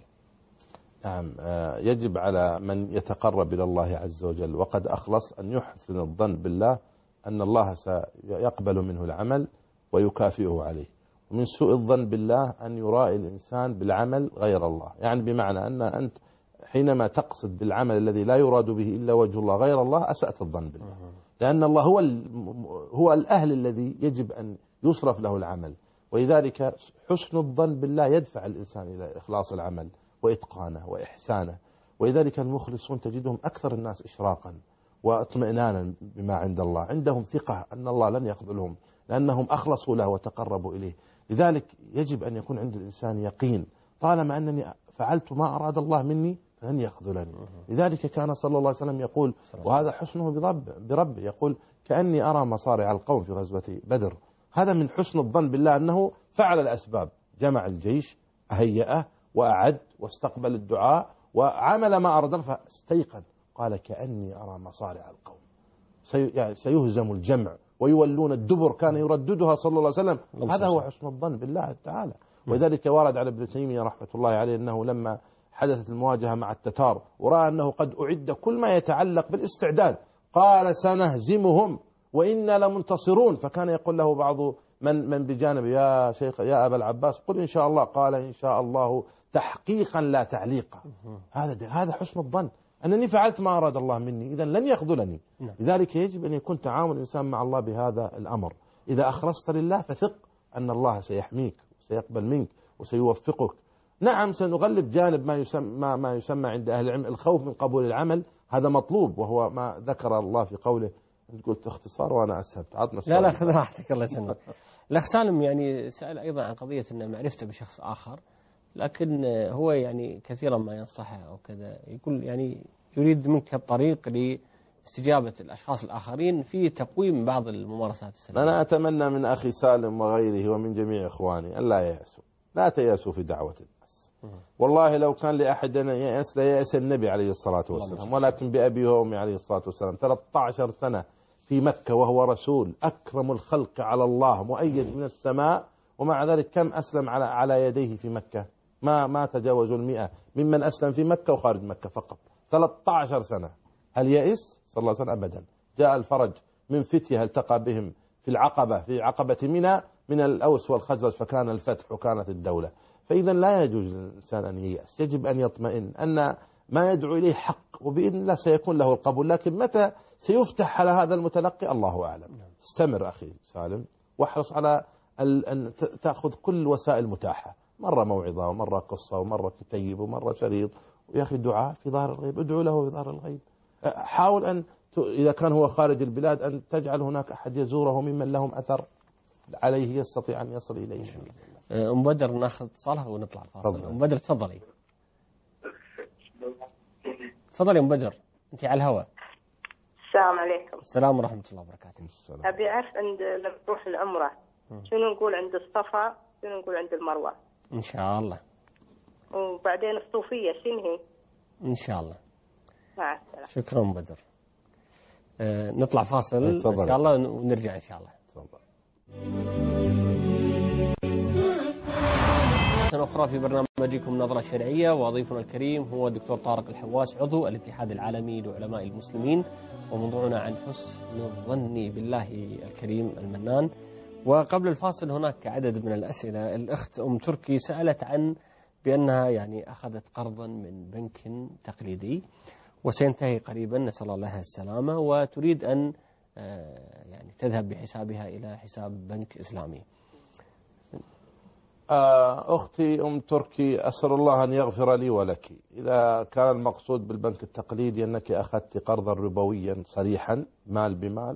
نعم، يجب على من يتقرب إلى الله عز وجل وقد أخلص أن يحسن الظن بالله أن الله سيقبل منه العمل ويكافئه عليه. ومن سوء الظن بالله أن يرائي الإنسان بالعمل غير الله، يعني بمعنى أن أنت حينما تقصد بالعمل الذي لا يراد به إلا وجه الله غير الله أسأت الظن بالله، لأن الله هو الأهل الذي يجب أن يصرف له العمل، ولذلك حسن الظن بالله يدفع الإنسان إلى إخلاص العمل وإتقانه وإحسانه. ولذلك المخلصون تجدهم أكثر الناس إشراقا واطمئنانا بما عند الله، عندهم ثقة أن الله لن يخذلهم لأنهم أخلصوا له وتقربوا إليه. لذلك يجب أن يكون عند الإنسان يقين، طالما أنني فعلت ما أراد الله مني فلن يخذلني. لذلك كان صلى الله عليه وسلم يقول، وهذا حسنه بربه، يقول: كأني أرى مصارع القوم في غزوة بدر. هذا من حسن الظن بالله أنه فعل الأسباب، جمع الجيش، هيئه وأعد واستقبل الدعاء وعمل ما أراد، فاستيقن قال: كأني أرى مصارع القوم، يعني سيهزم الجمع ويولون الدبر، كان يرددها صلى الله عليه وسلم. هذا هو حسن الظن بالله تعالى. ولذلك ورد على ابن تيمية رحمة الله عليه أنه لما حدثت المواجهة مع التتار ورأى أنه قد أعد كل ما يتعلق بالاستعداد قال: سنهزمهم وإنا لمنتصرون. فكان يقول له بعض من بجانب: يا شيخ يا أبا العباس قل إن شاء الله. قال: إن شاء الله تحقيقا لا تعليقا. هذا حسن الظن، أنني فعلت ما أراد الله مني إذن لن يخذلني. لذلك يجب أن يكون تعامل الإنسان مع الله بهذا الأمر. إذا أخلصت لله فثق أن الله سيحميك وسيقبل منك وسيوفقك. نعم، سنغلب جانب ما يسمى عند أهل العلم الخوف من قبول العمل، هذا مطلوب، وهو ما ذكر الله في قوله. أنت قلت اختصار وأنا أسهبت، عطنا السؤال. لا خذ راحتك الله يسلمك. الأخ سالم يعني سأل أيضا عن قضية أن معرفته بشخص آخر، لكن هو يعني كثيرا ما ينصحه أو كذا، يقول يعني يريد منك الطريق لاستجابة الأشخاص الآخرين في تقويم بعض الممارسات السلبية. أنا أتمنى من أخي سالم وغيره ومن جميع إخواني أن لا ييأسوا، لا تيأسوا في دعوة الناس. والله لو كان لأحد أن يأس ليأس النبي عليه الصلاة والسلام، ولكن بأبي وأمي عليه الصلاة والسلام 13 سنة في مكة وهو رسول أكرم الخلق على الله مؤيد من السماء، ومع ذلك كم أسلم على يديه في مكة؟ ما تجاوزوا 100 ممن أسلم في مكة وخارج مكة فقط 13 سنة. هل يئس؟ صلى الله عليه وسلم أبدا. جاء الفرج من فتية التقى بهم في عقبة منى من الأوس والخزرج، فكان الفتح وكانت الدولة. فإذا لا يجوز للإنسان أن ييأس، يجب أن يطمئن أن ما يدعو إليه حق، وبإذن الله سيكون له القبول، لكن متى سيفتح على هذا المتلقي الله أعلم. استمر أخي سالم، واحرص على أن تأخذ كل وسائل متاحة، مرة موعظة ومرة قصة ومرة كتيب ومرة شريط، ويا أخي الدعاء في ظهر الغيب، ادعو له في ظهر الغيب. حاول أن إذا كان هو خارج البلاد أن تجعل هناك أحد يزوره ممن لهم أثر عليه يستطيع أن يصل إليه. أم بدر ناخذ اتصالها ونطلع فاصل. أم بدر تفضلي. تفضلي أم بدر، أنت على الهواء. السلام عليكم. السلام ورحمة الله وبركاته. أبي أعرف لما تروح العمرة شنو نقول عند الصفا، شنو نقول عند المروة؟ إن شاء الله. وبعدين الصوفية شنو هي؟ إن شاء الله. مع السلامة. شكرا أم بدر. نطلع فاصل إن شاء الله ونرجع إن شاء الله. أخرى في برنامجكم نظرة شرعية، وضيفنا الكريم هو الدكتور طارق الحواس عضو الاتحاد العالمي لعلماء المسلمين، وموضوعنا عن حسن الظن بالله الكريم المنان. وقبل الفاصل هناك عدد من الأسئلة. الأخت أم تركي سألت عن بأنها يعني أخذت قرضا من بنك تقليدي وسينتهي قريبا نسأل الله السلامة، وتريد أن يعني تذهب بحسابها إلى حساب بنك إسلامي. أختي أم تركي، أسأل الله أن يغفر لي ولك. إذا كان المقصود بالبنك التقليدي أنك أخذت قرضا ربويا صريحا مال بمال،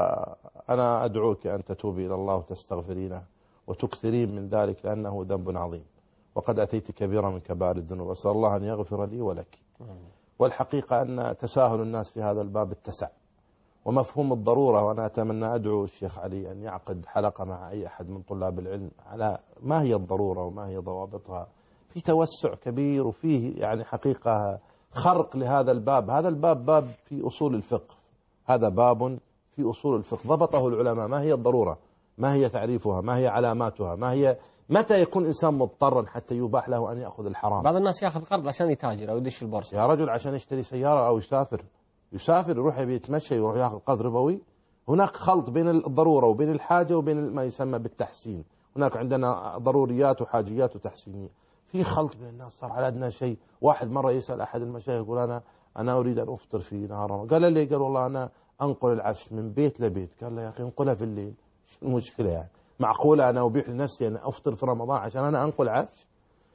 فأنا أدعوك أن تتوبي إلى الله وتستغفرينه وتكثرين من ذلك، لأنه ذنب عظيم وقد أتيت كبيرا من كبائر الذنوب. أسأل الله أن يغفر لي ولك. والحقيقة أن تساهل الناس في هذا الباب اتسع، ومفهوم الضرورة، وأنا أتمنى أدعو الشيخ علي أن يعقد حلقة مع أي أحد من طلاب العلم على ما هي الضرورة وما هي ضوابطها. في توسع كبير وفيه يعني حقيقة خرق لهذا الباب. هذا الباب باب في أصول الفقه، هذا باب في أصول الفقه ضبطه العلماء. ما هي الضرورة؟ ما هي تعريفها؟ ما هي علاماتها؟ ما هي متى يكون إنسان مضطرا حتى يباح له أن يأخذ الحرام؟ بعض الناس يأخذ قرض عشان يتاجر أو يدش البورصة. يا رجل عشان يشتري سيارة أو يسافر يروح يتمشى يروح ياخذ قرض ربوي. هناك خلط بين الضرورة وبين الحاجة وبين ما يسمى بالتحسين. هناك عندنا ضروريات وحاجيات وتحسينية. في خلط بين الناس صار على أدنى شيء. واحد مرة يسأل أحد المشايخ يقول أنا أريد أن أفطر في نهار رمضان. قال لي قال والله أنا أنقل العفش من بيت لبيت. قال له يا أخي انقلها في الليل، شو المشكلة يعني؟ معقولة أنا أبيح لنفسي أن أفطر في رمضان عشان أنا أنقل عفش؟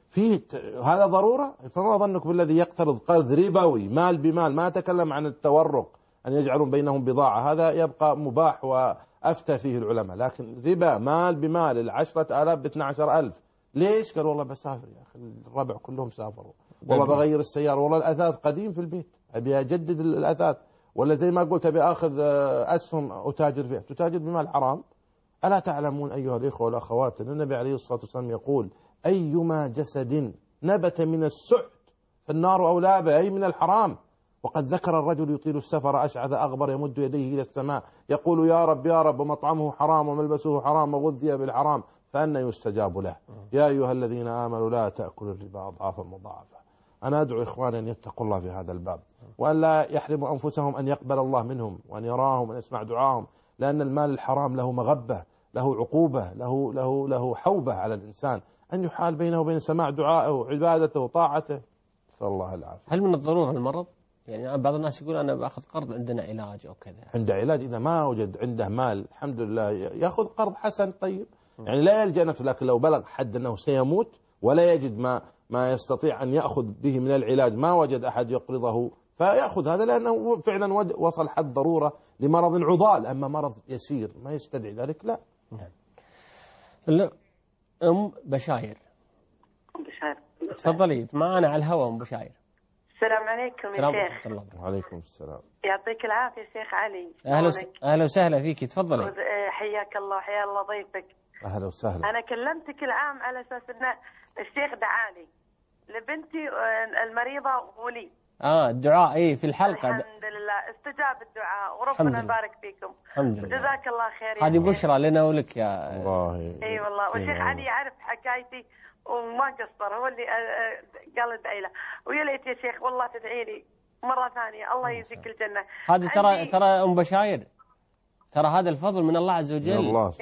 هذا ضرورة؟ فما ظنك بالذي يقترض قرض ربوي مال بمال؟ ما أتكلم عن التورق أن يجعلون بينهم بضاعة، هذا يبقى مباح وأفتى فيه العلماء، لكن ربا مال بمال 10,000 ب12,000. ليش؟ قال والله بسافر يا أخي، الربع كلهم سافروا، والله بغير السيارة، والله الأثاث قديم في البيت أبي أجدد الأثاث، ولا زي ما قلت أبي أخذ أسهم أتاجر فيها. تتاجر بمال حرام؟ ألا تعلمون أيها الإخوة والأخوات أن النبي عليه الصلاة والسلام يقول أيما جسد نبت من السحت فالنار أولى به، أي من الحرام. وقد ذكر الرجل يطيل السفر أشعث أغبر يمد يديه إلى السماء يقول يا رب يا رب، ومطعمه حرام وملبسه حرام وغذي بالحرام فأنى يستجاب له. يا أيها الذين آمنوا لا تأكلوا الربا أضعافا مضاعفة. أنا أدعو إخواني أن يتقوا الله في هذا الباب، وأن لا يحرموا أنفسهم أن يقبل الله منهم وأن يراهم وأن يسمع دعاهم، لأن المال الحرام له مغبة، له عقوبة، له حوبة على الإنسان، أن يحال بينه وبين سماع دعائه وعبادته وطاعته. نسأل الله العافية. هل من الضرورة المرض؟ يعني بعض الناس يقول أنا بأخذ قرض عندنا علاج أو كذا. عنده علاج إذا ما وجد عنده مال الحمد لله يأخذ قرض حسن طيب، يعني لا يلجأ نفسه، لكن لو بلغ حد أنه سيموت ولا يجد ما يستطيع أن يأخذ به من العلاج، ما وجد أحد يقرضه فيأخذ هذا، لأنه فعلا وصل حد ضرورة لمرض عضال. أما مرض يسير ما يستدعي ذلك لا. أم بشاير. تفضلي معنا على الهواء أم بشاير. السلام عليكم يا شيخ. وعليكم السلام. يعطيك العافية شيخ علي. أهلا وسهلا فيك، تفضلي. حياك الله وحيا الله ضيفك. أهلا وسهلا. أنا كلمتك العام على أساس أن الشيخ دعالي لبنتي المريضة ولي. الدعاء في الحلقة. الحمد لله استجاب الدعاء وربنا يبارك فيكم. الحمد لله. جزاك الله خير. هذه بشرى لنا ولك يا الله. اي والله. والشيخ علي يعرف حكايتي وما قصر، هو اللي قال ادعي له. ويا ليت يا شيخ والله تدعي لي مرة ثانية، الله يجزيك الجنة. هذا ترى أم بشاير، ترى هذا الفضل من الله عز وجل. الله.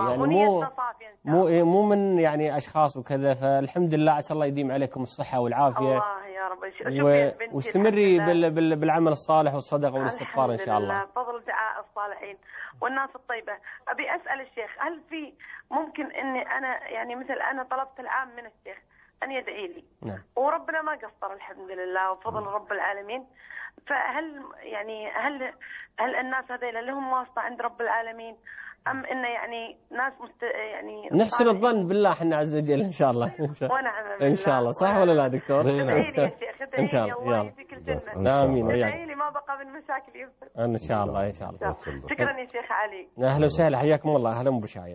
يعني مو من يعني أشخاص وكذا، فالحمد لله عسى الله يديم عليكم الصحة والعافية. الله يا رب. واستمري بالعمل الصالح والصدقة والاستغفار إن شاء الله. فضل دعاء الصالحين والناس الطيبة. أبي أسأل الشيخ، هل في ممكن إني أنا يعني مثل أنا طلبت العام من الشيخ أن يدعي لي، نعم. وربنا ما قصر الحمد لله وفضل رب العالمين، فهل يعني هل الناس هذيلا لهم واسطة عند رب العالمين، أم إنه يعني ناس يعني نحسن الظن بالله احنا عز وجل إن شاء الله. ونعم بالله. إن شاء الله. صح ولا لا دكتور؟ إن شاء الله. الله يجزيك الجنة. آمين وياك. لي ما بقى من مشاكل يوسف. إن شاء الله إن شاء الله. شكرا يا شيخ علي. أهلا وسهلا، حياكم الله. أهلا بشاير.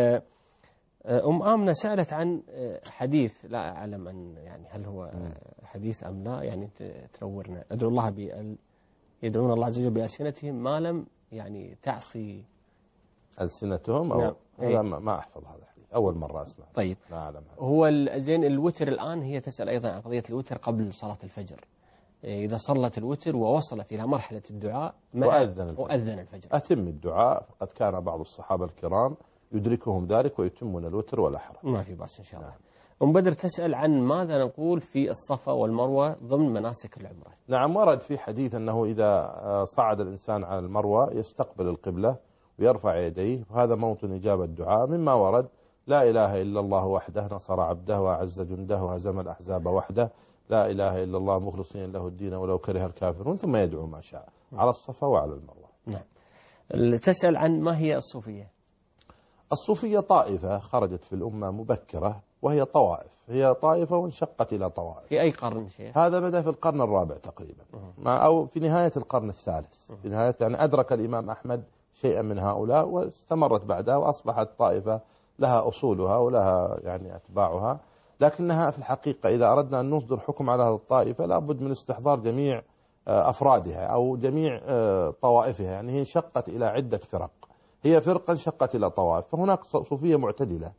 أم آمنة سألت عن حديث، لا أعلم أن يعني هل هو حديث أم لا، يعني تنورنا. أدعو الله يدعون الله عز وجل بألسنتهم ما لم يعني تعصي ألسنتهم، أو نعم. ما أحفظ هذا الحديث، أول مرة أسمع. طيب. لا أعلم. هو زين الوتر الآن، هي تسأل أيضا عن قضية الوتر قبل صلاة الفجر. إذا صلت الوتر ووصلت إلى مرحلة الدعاء وأذن الفجر أتم الدعاء، فقد كان بعض الصحابة الكرام يدركهم ذلك ويتمون الوتر ولا حرج. ما في بأس إن شاء الله. أم بدر تسأل عن ماذا نقول في الصفا والمروة ضمن مناسك العمرة. نعم، ورد في حديث أنه إذا صعد الإنسان على المروة يستقبل القبلة ويرفع يديه، وهذا موطن إجابة الدعاء. مما ورد: لا إله إلا الله وحده نصر عبده وأعز جنده وهزم الأحزاب وحده، لا إله إلا الله مخلصين له الدين ولو كره الكافرون، ثم يدعو ما شاء على الصفا وعلى المروة. نعم. تسأل عن ما هي الصوفية. الصوفية طائفة خرجت في الأمة مبكرة، وهي طوائف، هي طائفة وانشقت إلى طوائف. في أي قرن شيخ؟ هذا بدأ في القرن الرابع تقريبا، أو في نهاية القرن الثالث. في نهاية يعني أدرك الإمام أحمد شيئا من هؤلاء واستمرت بعدها، وأصبحت طائفة لها أصولها ولها يعني أتباعها. لكنها في الحقيقة إذا أردنا أن نصدر حكم على هذه الطائفة لابد من استحضار جميع أفرادها أو جميع طوائفها. يعني هي انشقت إلى عدة فرق، هي فرقة انشقت إلى طوائف. فهناك صوفية معتدلة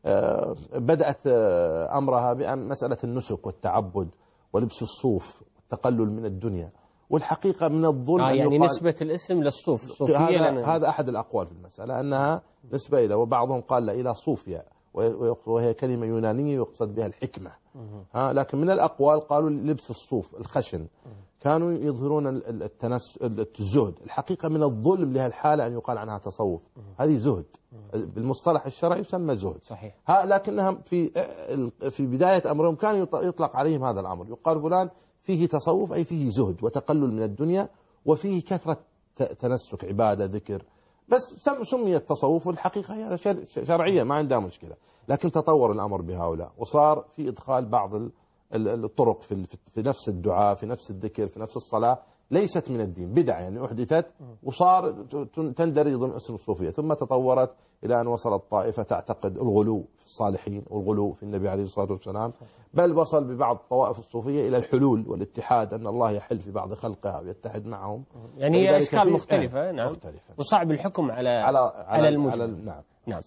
بدأت أمرها بمسألة النسك والتعبد ولبس الصوف والتقلل من الدنيا. والحقيقة من الظلم يعني نسبة الاسم للصوف صوفية، هذا أحد الأقوال في المسألة، أنها نسبة إلى، وبعضهم قال إلى صوفيا، وهي كلمة يونانية يقصد بها الحكمة. لكن من الأقوال قالوا لبس الصوف الخشن، كانوا يظهرون الزهد. الحقيقة من الظلم لهالحالة أن يقال عنها تصوف، هذه زهد بالمصطلح الشرعي يسمى زهد. صحيح. لكنها في بداية أمرهم كان يطلق عليهم هذا الأمر، يقال فلان فيه تصوف أي فيه زهد وتقلل من الدنيا وفيه كثرة تنسك عبادة ذكر، بس سمي التصوف، والحقيقة هي شرعية ما عندها مشكلة. لكن تطور الأمر بهؤلاء وصار في إدخال بعض الطرق في نفس الدعاء، في نفس الذكر، في نفس الصلاة، ليست من الدين، بدعة يعني أحدثت وصار تندرج ضمن اسم الصوفية. ثم تطورت إلى أن وصلت طائفة تعتقد الغلو في الصالحين والغلو في النبي عليه الصلاة والسلام، بل وصل ببعض الطوائف الصوفية إلى الحلول والاتحاد، أن الله يحل في بعض خلقه ويتحد معهم. يعني هي أشكال مختلفة. نعم. مختلفة. وصعب الحكم على المجمل. نعم. نعم.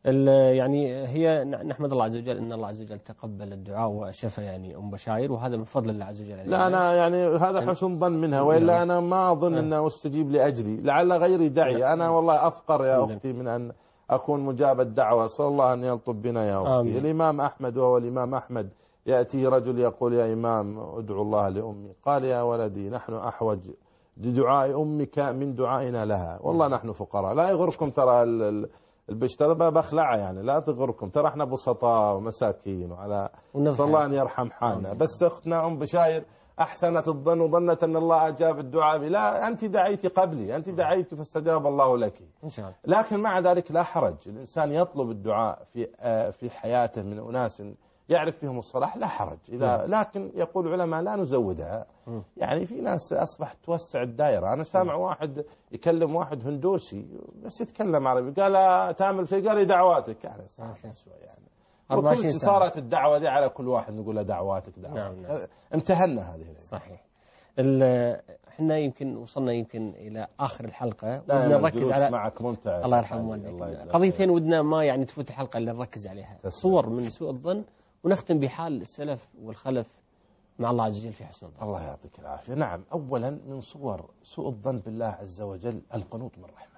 يعني هي نحمد الله عز وجل أن الله عز وجل تقبل الدعاء وشفى يعني أم بشاير، وهذا من فضل الله عز وجل. لا أنا يعني هذا حسن ظن منها، وإلا أنا ما أظن أن أستجيب لأجلي، لعل غيري داعي. أنا والله أفقر يا أختي من أن أكون مجاب الدعوة. صلى الله أن يلطف بنا يا أختي. آمين. الإمام أحمد وهو الإمام أحمد يأتي رجل يقول: يا إمام ادعو الله لأمي. قال: يا ولدي نحن أحوج لدعاء أمك من دعائنا لها، والله نحن فقراء. لا يغركم ترى البشترى بخلعة، يعني لا تغركم، ترى احنا بسطاء ومساكين، وعلى صلى الله أن يرحم حالنا. بس أختنا أم بشاير أحسنت الظن وظنت أن الله أجاب الدعاء. لا، أنت دعيتي قبلي، أنت دعيتي فاستجاب الله لك إن شاء الله. لكن مع ذلك لا حرج، الإنسان يطلب الدعاء في حياته من أناس يعرف فيهم الصلاح، لا حرج. لكن يقول العلماء لا نزودها. يعني في ناس أصبحت توسع الدائرة. أنا سامع واحد يكلم واحد هندوسي بس يتكلم عربي، قال تعمل في قال دعواتك، يعني وكل صارت الدعوة دي على كل واحد نقول له دعواتك دعواتك. نعم. امتهنا هذه. صحيح. احنا يمكن وصلنا إلى آخر الحلقة، ودنا نركز على معك ممتع. الله يرحم والديك. قضيتين ودنا ما يعني تفوت الحلقة اللي نركز عليها. صور من سوء الظن، ونختم بحال السلف والخلف مع الله عز وجل في حسن الظن. الله يعطيك العافية. نعم، أولا من صور سوء الظن بالله عز وجل القنوط من رحمته.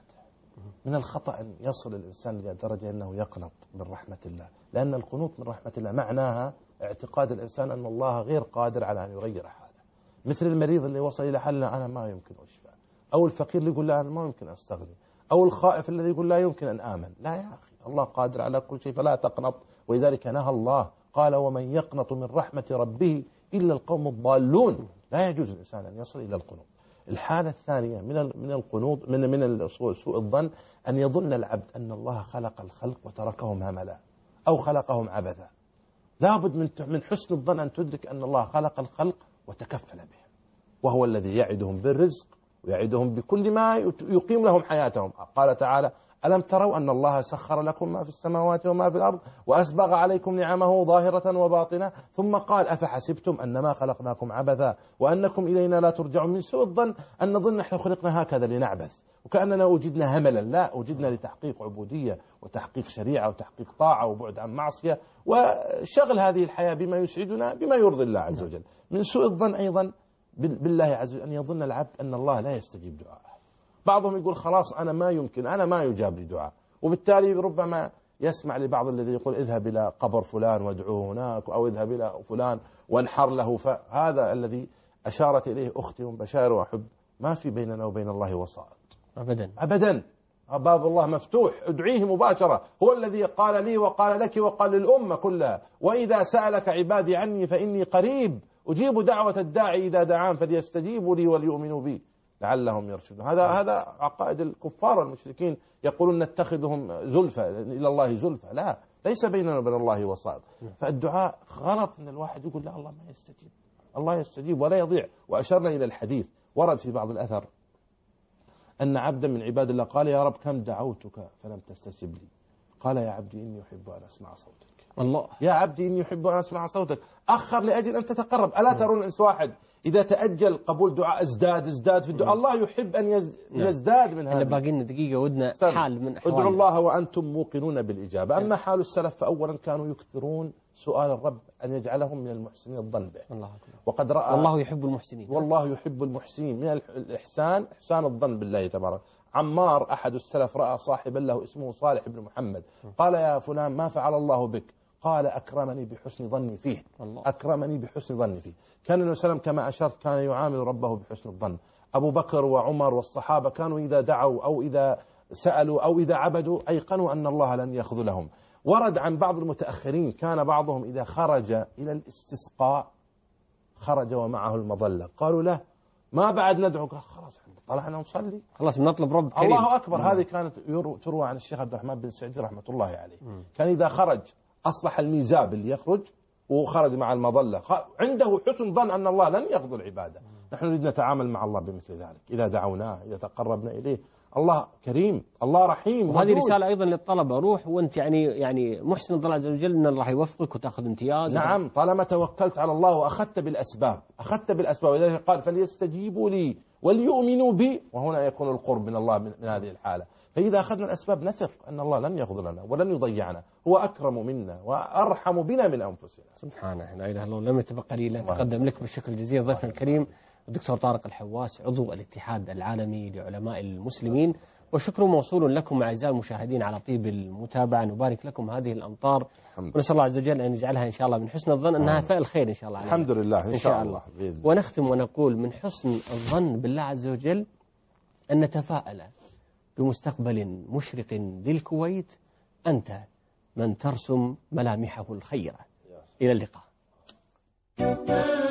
من الخطأ أن يصل الإنسان إلى درجة أنه يقنط من رحمة الله، لأن القنوط من رحمة الله معناها اعتقاد الإنسان أن الله غير قادر على أن يغير حاله. مثل المريض اللي وصل إلى حل أنا ما يمكن أشفى، أو الفقير اللي يقول لا أنا ما يمكن أستغني، أو الخائف الذي يقول لا يمكن أن آمن. لا يا أخي، الله قادر على كل شيء فلا تقنط. ولذلك نهى الله قال ومن يقنط من رحمة ربه إلا القوم الضالون. لا يجوز الإنسان أن يصل إلى القنوط. الحالة الثانية من القنوط من سوء الظن أن يظن العبد أن الله خلق الخلق وتركهم هملا أو خلقهم عبثا. لابد من حسن الظن أن تدرك أن الله خلق الخلق وتكفل بهم، وهو الذي يعدهم بالرزق ويعدهم بكل ما يقيم لهم حياتهم. قال تعالى ألم تروا أن الله سخر لكم ما في السماوات وما في الأرض وأسبغ عليكم نعمه ظاهرة وباطنة، ثم قال أفحسبتم أنما خلقناكم عبثا وأنكم إلينا لا ترجعون. من سوء الظن أن نظن نحن خلقنا هكذا لنعبث وكأننا وجدنا هملا. لا، وجدنا لتحقيق عبودية وتحقيق شريعة وتحقيق طاعة وبعد عن معصية وشغل هذه الحياة بما يسعدنا بما يرضي الله عز وجل. من سوء الظن أيضا بالله عز وجل أن يظن العبد أن الله لا يستجيب دعاءه. بعضهم يقول خلاص أنا ما يجاب لي دعاء، وبالتالي ربما يسمع لبعض الذي يقول اذهب إلى قبر فلان وادعوه هناك، أو اذهب إلى فلان وانحر له. فهذا الذي أشارت إليه أختي بشائر وأحب، ما في بيننا وبين الله وسائط أبدا. باب الله مفتوح، ادعيه مباشرة. هو الذي قال لي وقال لك وقال للأمة كلها وإذا سألك عبادي عني فإني قريب أجيب دعوة الداعي إذا دعان فليستجيبوا لي وليؤمنوا بي لعلهم يرشدون. هذا عقائد الكفار والمشركين، يقولون نتخذهم زلفى إلى الله زلفى. لا، ليس بيننا وبين الله وسائط. فالدعاء غلط ان الواحد يقول لا الله ما يستجيب. الله يستجيب ولا يضيع. وأشرنا إلى الحديث ورد في بعض الأثر أن عبدا من عباد الله قال يا رب كم دعوتك فلم تستجب لي، قال يا عبدي إني أحب أن أسمع صوتك. الله، يا عبدي إني أحب أن أسمع صوتك. أخر لأجل أن تتقرب. ألا ترون إنس واحد إذا تأجل قبول دعاء ازداد في الدعاء. الله يحب أن يزداد من هذا. اللي باقي لنا دقيقة ودنا حال من أحوالنا. ادعوا الله وأنتم موقنون بالإجابة. أما حال السلف فأولا كانوا يكثرون سؤال الرب أن يجعلهم من المحسنين الظن به. الله أكبر. وقد رأى والله يحب المحسنين. والله يحب المحسنين. من الإحسان إحسان الظن بالله تبارك. عمار أحد السلف رأى صاحبا له اسمه صالح بن محمد، قال يا فلان ما فعل الله بك؟ قال أكرمني بحسن ظني فيه. الله. أكرمني بحسن ظني فيه. كان النبي صلى الله عليه وسلم كما أشرت كان يعامل ربه بحسن الظن. أبو بكر وعمر والصحابة كانوا إذا دعوا أو إذا سألوا أو إذا عبدوا أيقنوا أن الله لن يخذلهم. ورد عن بعض المتأخرين كان بعضهم إذا خرج إلى الاستسقاء خرج ومعه المظلة، قالوا له ما بعد ندعو؟ قال خلاص طلعنا نصلي خلاص بنطلب رب كريم. الله أكبر. هذه كانت تروى عن الشيخ عبد الرحمن بن سعدي رحمة الله عليه. كان إذا خرج أصلح الميزاب اللي يخرج وخرج مع المظلة، عنده حسن ظن أن الله لن يخذل عباده. نحن نريد نتعامل مع الله بمثل ذلك. إذا دعوناه إذا تقربنا إليه، الله كريم الله رحيم. وهذه رسالة أيضا للطلبة، روح وأنت يعني محسن الله عز وجل أن الله يوفقك وتأخذ امتياز. نعم، طالما توكلت على الله وأخذت بالأسباب ولذلك قال فليستجيبوا لي وليؤمنوا بي، وهنا يكون القرب من الله من هذه الحالة. فإذا أخذنا الأسباب نثق أن الله لن يخذلنا ولن يضيعنا، هو أكرم منا وأرحم بنا من أنفسنا. سبحانه لا إله إلا الله. لم يتبقى قليلا. تقدم لك بالشكر الجزيل ضيفنا الكريم الدكتور طارق الحواس عضو الاتحاد العالمي لعلماء المسلمين، وشكر موصول لكم أعزائي المشاهدين على طيب المتابعة. نبارك لكم هذه الأمطار ونسأل الله عز وجل أن يجعلها إن شاء الله من حسن الظن أنها فعل خير إن شاء الله علينا. الحمد لله إن شاء الله. ونختم ونقول من حسن الظن بالله عز وجل أن نتفاءل بمستقبل مشرق للكويت. أنت من ترسم ملامحه الخيرة. إلى اللقاء.